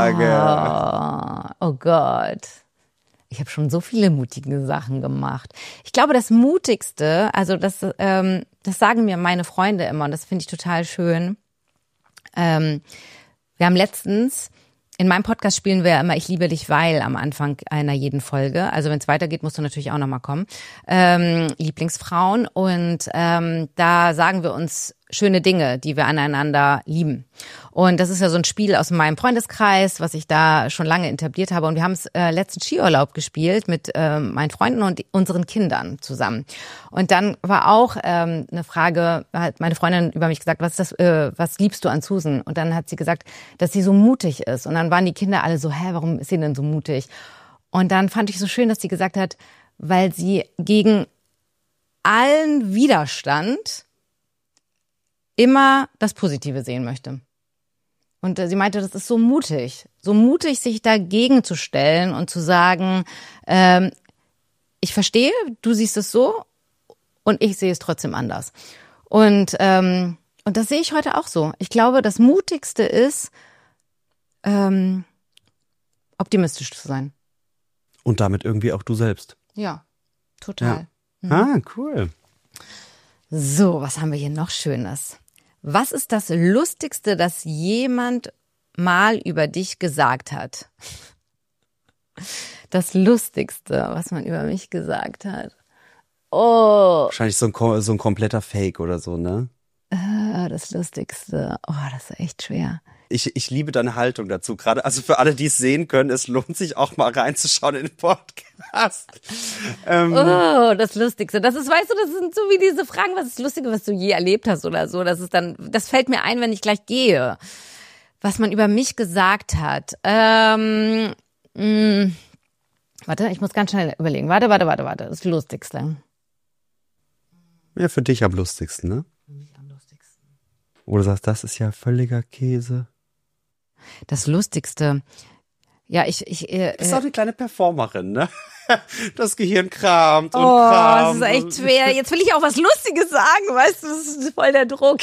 Frage. Oh, oh Gott. Ich habe schon so viele mutige Sachen gemacht. Ich glaube, das Mutigste, also das, ähm, das sagen mir meine Freunde immer und das finde ich total schön. Ähm, wir haben letztens, in meinem Podcast spielen wir ja immer Ich liebe dich, weil am Anfang einer jeden Folge. Also wenn es weitergeht, musst du natürlich auch nochmal kommen. Ähm, Lieblingsfrauen. Und ähm, da sagen wir uns schöne Dinge, die wir aneinander lieben. Und das ist ja so ein Spiel aus meinem Freundeskreis, was ich da schon lange etabliert habe. Und wir haben es äh, letzten Skiurlaub gespielt mit äh, meinen Freunden und unseren Kindern zusammen. Und dann war auch ähm, eine Frage, hat meine Freundin über mich gesagt, was ist das, äh, was liebst du an Susan? Und dann hat sie gesagt, dass sie so mutig ist. Und dann waren die Kinder alle so, hä, warum ist sie denn so mutig? Und dann fand ich so schön, dass sie gesagt hat, weil sie gegen allen Widerstand immer das Positive sehen möchte. Und sie meinte, das ist so mutig, so mutig, sich dagegen zu stellen und zu sagen, ähm, ich verstehe, du siehst es so und ich sehe es trotzdem anders. Und ähm, und das sehe ich heute auch so. Ich glaube, das Mutigste ist, ähm, optimistisch zu sein. Und damit irgendwie auch du selbst. Ja, total. Ja. Mhm. Ah, cool. So, was haben wir hier noch Schönes? Was ist das Lustigste, das jemand mal über dich gesagt hat? Das Lustigste, was man über mich gesagt hat. Oh. Wahrscheinlich so ein, so ein kompletter Fake oder so, ne? Äh, das Lustigste. Oh, das ist echt schwer. Ich, ich liebe deine Haltung dazu. Gerade, also für alle, die es sehen können, es lohnt sich auch mal reinzuschauen in den Podcast. Ähm. Oh, das Lustigste. Das ist, weißt du, das sind so wie diese Fragen, was ist das Lustige, was du je erlebt hast oder so. Das ist dann, das fällt mir ein, wenn ich gleich gehe. Was man über mich gesagt hat. Ähm, mh, warte, ich muss ganz schnell überlegen. Warte, warte, warte, warte. Das Lustigste. Ja, für dich am lustigsten, ne? Für mich am lustigsten. Oder du sagst, das ist ja völliger Käse. Das Lustigste. Ja, ich, ich, äh, Du bist auch eine kleine Performerin, ne? Das Gehirn kramt und oh, kramt. das ist echt schwer. Jetzt will ich auch was Lustiges sagen, weißt du, das ist voll der Druck.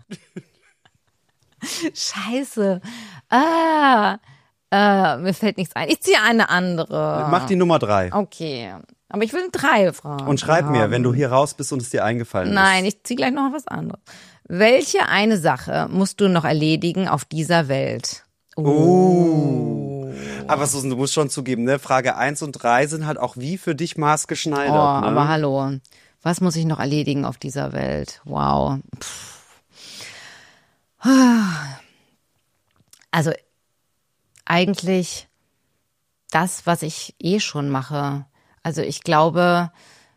Scheiße. Ah, äh, mir fällt nichts ein. Ich ziehe eine andere. Mach die Nummer drei. Okay. Aber ich will drei Fragen. Und schreib haben. mir, wenn du hier raus bist und es dir eingefallen Nein, ist. ich ziehe gleich noch was anderes. Welche eine Sache musst du noch erledigen auf dieser Welt? Oh. Aber Susan, du musst schon zugeben, ne? Frage eins und drei sind halt auch wie für dich maßgeschneidert. Oh, ne? aber hallo. Was muss ich noch erledigen auf dieser Welt? Wow. Puh. Also eigentlich das, was ich eh schon mache. Also ich glaube,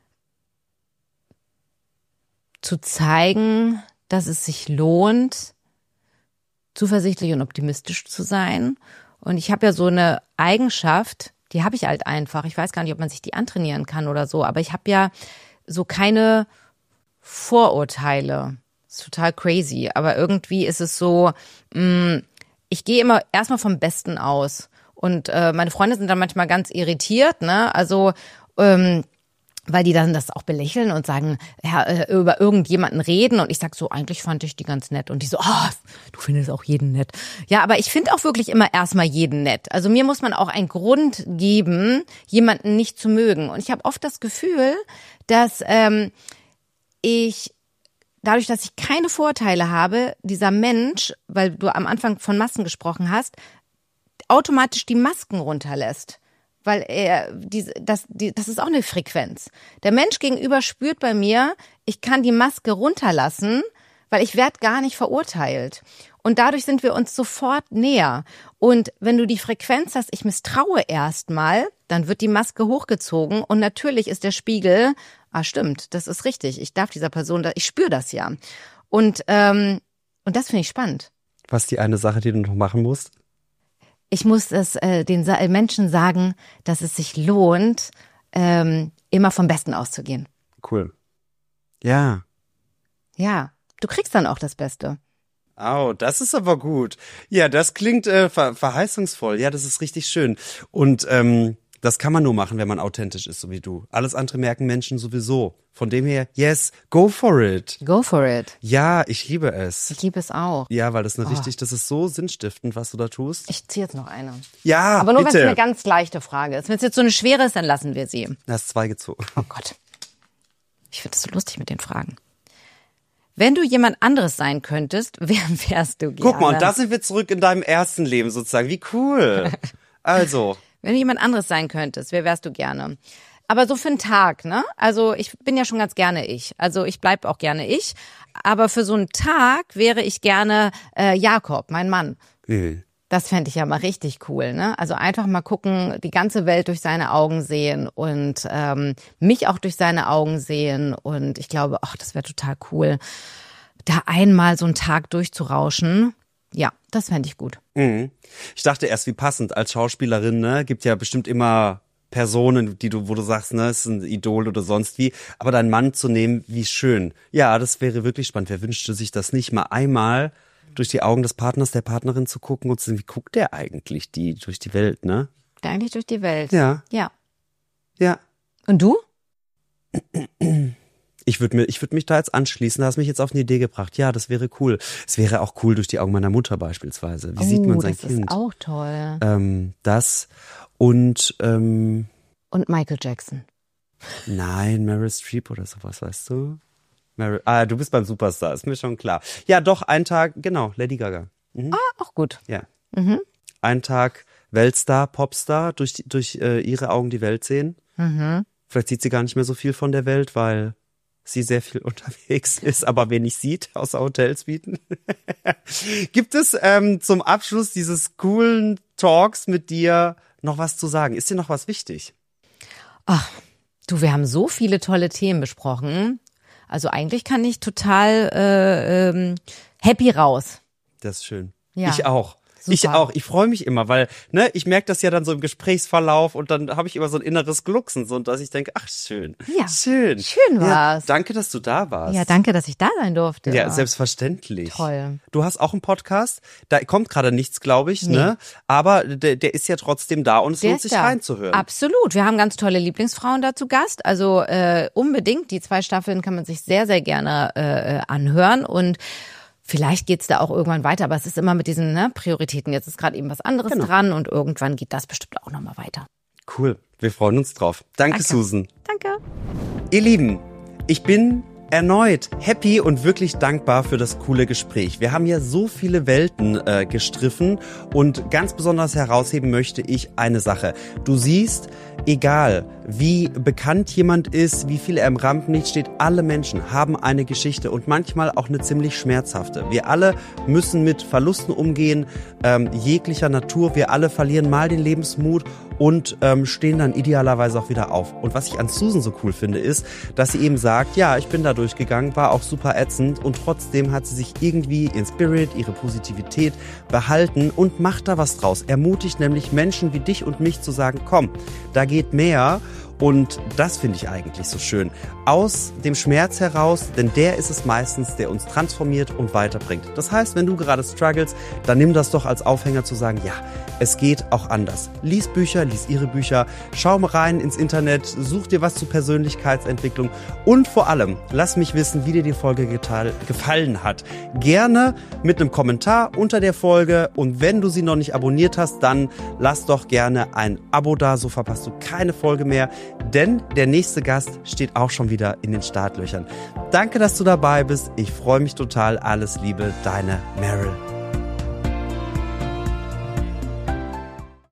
zu zeigen, dass es sich lohnt, zuversichtlich und optimistisch zu sein. Und ich habe ja so eine Eigenschaft, die habe ich halt einfach. Ich weiß gar nicht, ob man sich die antrainieren kann oder so, aber ich habe ja so keine Vorurteile. Das ist total crazy, aber irgendwie ist es so, mh, ich gehe immer erstmal vom Besten aus. Und äh, meine Freunde sind dann manchmal ganz irritiert, ne? Also ähm, weil die dann das auch belächeln und sagen, ja, äh, über irgendjemanden reden und ich sag so, eigentlich fand ich die ganz nett und die so, ah, oh, du findest auch jeden nett. Ja, aber ich finde auch wirklich immer erstmal jeden nett. Also mir muss man auch einen Grund geben, jemanden nicht zu mögen. Und ich habe oft das Gefühl, dass ähm, ich dadurch, dass ich keine Vorteile habe, dieser Mensch, weil du am Anfang von Masken gesprochen hast, automatisch die Masken runterlässt. Weil er, die, das, die, das ist auch eine Frequenz. Der Mensch gegenüber spürt bei mir, ich kann die Maske runterlassen, weil ich werde gar nicht verurteilt. Und dadurch sind wir uns sofort näher. Und wenn du die Frequenz hast, ich misstraue erstmal, dann wird die Maske hochgezogen und natürlich ist der Spiegel, ah stimmt, das ist richtig, ich darf dieser Person, ich spüre das ja. Und, ähm, und das finde ich spannend. Was ist die eine Sache, die du noch machen musst? Ich muss es äh, den Sa- Menschen sagen, dass es sich lohnt, ähm, immer vom Besten auszugehen. Cool. Ja. Ja, du kriegst dann auch das Beste. Oh, das ist aber gut. Ja, das klingt äh, ver- verheißungsvoll. Ja, das ist richtig schön. Und ähm, das kann man nur machen, wenn man authentisch ist, so wie du. Alles andere merken Menschen sowieso. Von dem her, yes, go for it. Go for it. Ja, ich liebe es. Ich liebe es auch. Ja, weil das eine Oh. richtig, das ist so sinnstiftend, was du da tust. Ich ziehe jetzt noch eine. Ja, Aber nur, wenn es bitte. eine ganz leichte Frage ist. Wenn es jetzt so eine schwere ist, dann lassen wir sie. Du hast zwei gezogen. Oh Gott. Ich finde das so lustig mit den Fragen. Wenn du jemand anderes sein könntest, wer wärst du gerne? Guck mal, und da sind wir zurück in deinem ersten Leben sozusagen. Wie cool. Also. Wenn du jemand anderes sein könntest, wer wärst du gerne? Aber so für einen Tag, ne? Also ich bin ja schon ganz gerne ich. Also ich bleib auch gerne ich. Aber für so einen Tag wäre ich gerne äh, Jakob, mein Mann. Mhm. Das fände ich ja mal richtig cool, ne? Also einfach mal gucken, die ganze Welt durch seine Augen sehen und ähm, mich auch durch seine Augen sehen. Und ich glaube, ach, das wäre total cool, da einmal so einen Tag durchzurauschen. Ja, das fände ich gut. Mhm. Ich dachte erst, wie passend als Schauspielerin, ne? Gibt ja bestimmt immer Personen, die du, wo du sagst, ne, ist ein Idol oder sonst wie. Aber deinen Mann zu nehmen, wie schön. Ja, das wäre wirklich spannend. Wer wünschte sich das nicht, mal einmal durch die Augen des Partners, der Partnerin zu gucken und zu sehen, wie guckt der eigentlich die durch die Welt, ne? Eigentlich durch die Welt. Ja. Ja. Ja. Und du? Ich würde mir, ich würde mich da jetzt anschließen. Da hast mich jetzt auf eine Idee gebracht. Ja, das wäre cool. Es wäre auch cool durch die Augen meiner Mutter beispielsweise. Wie oh, sieht man sein das Kind? ist auch toll. Ähm, das und ähm, Und Michael Jackson. nein, Meryl Streep oder sowas, weißt du? Meryl, ah, du bist beim Superstar, ist mir schon klar. Ja, doch, ein Tag, genau, Lady Gaga. Mhm. Ah, auch gut. Ja. Mhm. Ein Tag Weltstar, Popstar, durch, die- durch äh, ihre Augen die Welt sehen. Mhm. Vielleicht sieht sie gar nicht mehr so viel von der Welt, weil sie sehr viel unterwegs ist, aber wenig sieht, außer Hotels bieten. Gibt es ähm, zum Abschluss dieses coolen Talks mit dir noch was zu sagen? Ist dir noch was wichtig? Ach, du, wir haben so viele tolle Themen besprochen. Also eigentlich kann ich total äh, ähm, happy raus. Das ist schön. Ja. Ich auch. Super. Ich auch. Ich freue mich immer, weil ne, ich merke das ja dann so im Gesprächsverlauf und dann habe ich immer so ein inneres Glucksen, so dass ich denke, ach schön, Ja. schön, Schön Ja, war's. danke, dass du da warst. Ja, danke, dass ich da sein durfte. Ja, selbstverständlich. Toll. Du hast auch einen Podcast. Da kommt gerade nichts, glaube ich, Nee. ne? Aber der, der ist ja trotzdem da und es Der lohnt ist sich da. reinzuhören. Absolut. Wir haben ganz tolle Lieblingsfrauen da zu Gast. Also äh, unbedingt. Die zwei Staffeln kann man sich sehr, sehr gerne äh, anhören. Und vielleicht geht's da auch irgendwann weiter. Aber es ist immer mit diesen ne, Prioritäten. Jetzt ist gerade eben was anderes Genau. dran. Und irgendwann geht das bestimmt auch nochmal weiter. Cool. Wir freuen uns drauf. Danke, Danke. Susan. Danke. Ihr Lieben, ich bin erneut happy und wirklich dankbar für das coole Gespräch. Wir haben ja so viele Welten äh, gestriffen und ganz besonders herausheben möchte ich eine Sache. Du siehst, egal wie bekannt jemand ist, wie viel er im Rampenlicht steht, alle Menschen haben eine Geschichte und manchmal auch eine ziemlich schmerzhafte. Wir alle müssen mit Verlusten umgehen, ähm, jeglicher Natur. Wir alle verlieren mal den Lebensmut und ähm, stehen dann idealerweise auch wieder auf. Und was ich an Susan so cool finde, ist, dass sie eben sagt, ja, ich bin da durchgegangen, war auch super ätzend und trotzdem hat sie sich irgendwie ihren Spirit, ihre Positivität behalten und macht da was draus. Ermutigt nämlich Menschen wie dich und mich zu sagen, komm, da geht mehr. Und das finde ich eigentlich so schön. Aus dem Schmerz heraus, denn der ist es meistens, der uns transformiert und weiterbringt. Das heißt, wenn du gerade struggles, dann nimm das doch als Aufhänger zu sagen, ja, es geht auch anders. Lies Bücher, lies ihre Bücher, schau mal rein ins Internet, such dir was zur Persönlichkeitsentwicklung und vor allem, lass mich wissen, wie dir die Folge getal- gefallen hat. Gerne mit einem Kommentar unter der Folge und wenn du sie noch nicht abonniert hast, dann lass doch gerne ein Abo da, so verpasst du keine Folge mehr, denn der nächste Gast steht auch schon wieder in den Startlöchern. Danke, dass du dabei bist. Ich freue mich total. Alles Liebe, deine Meryl.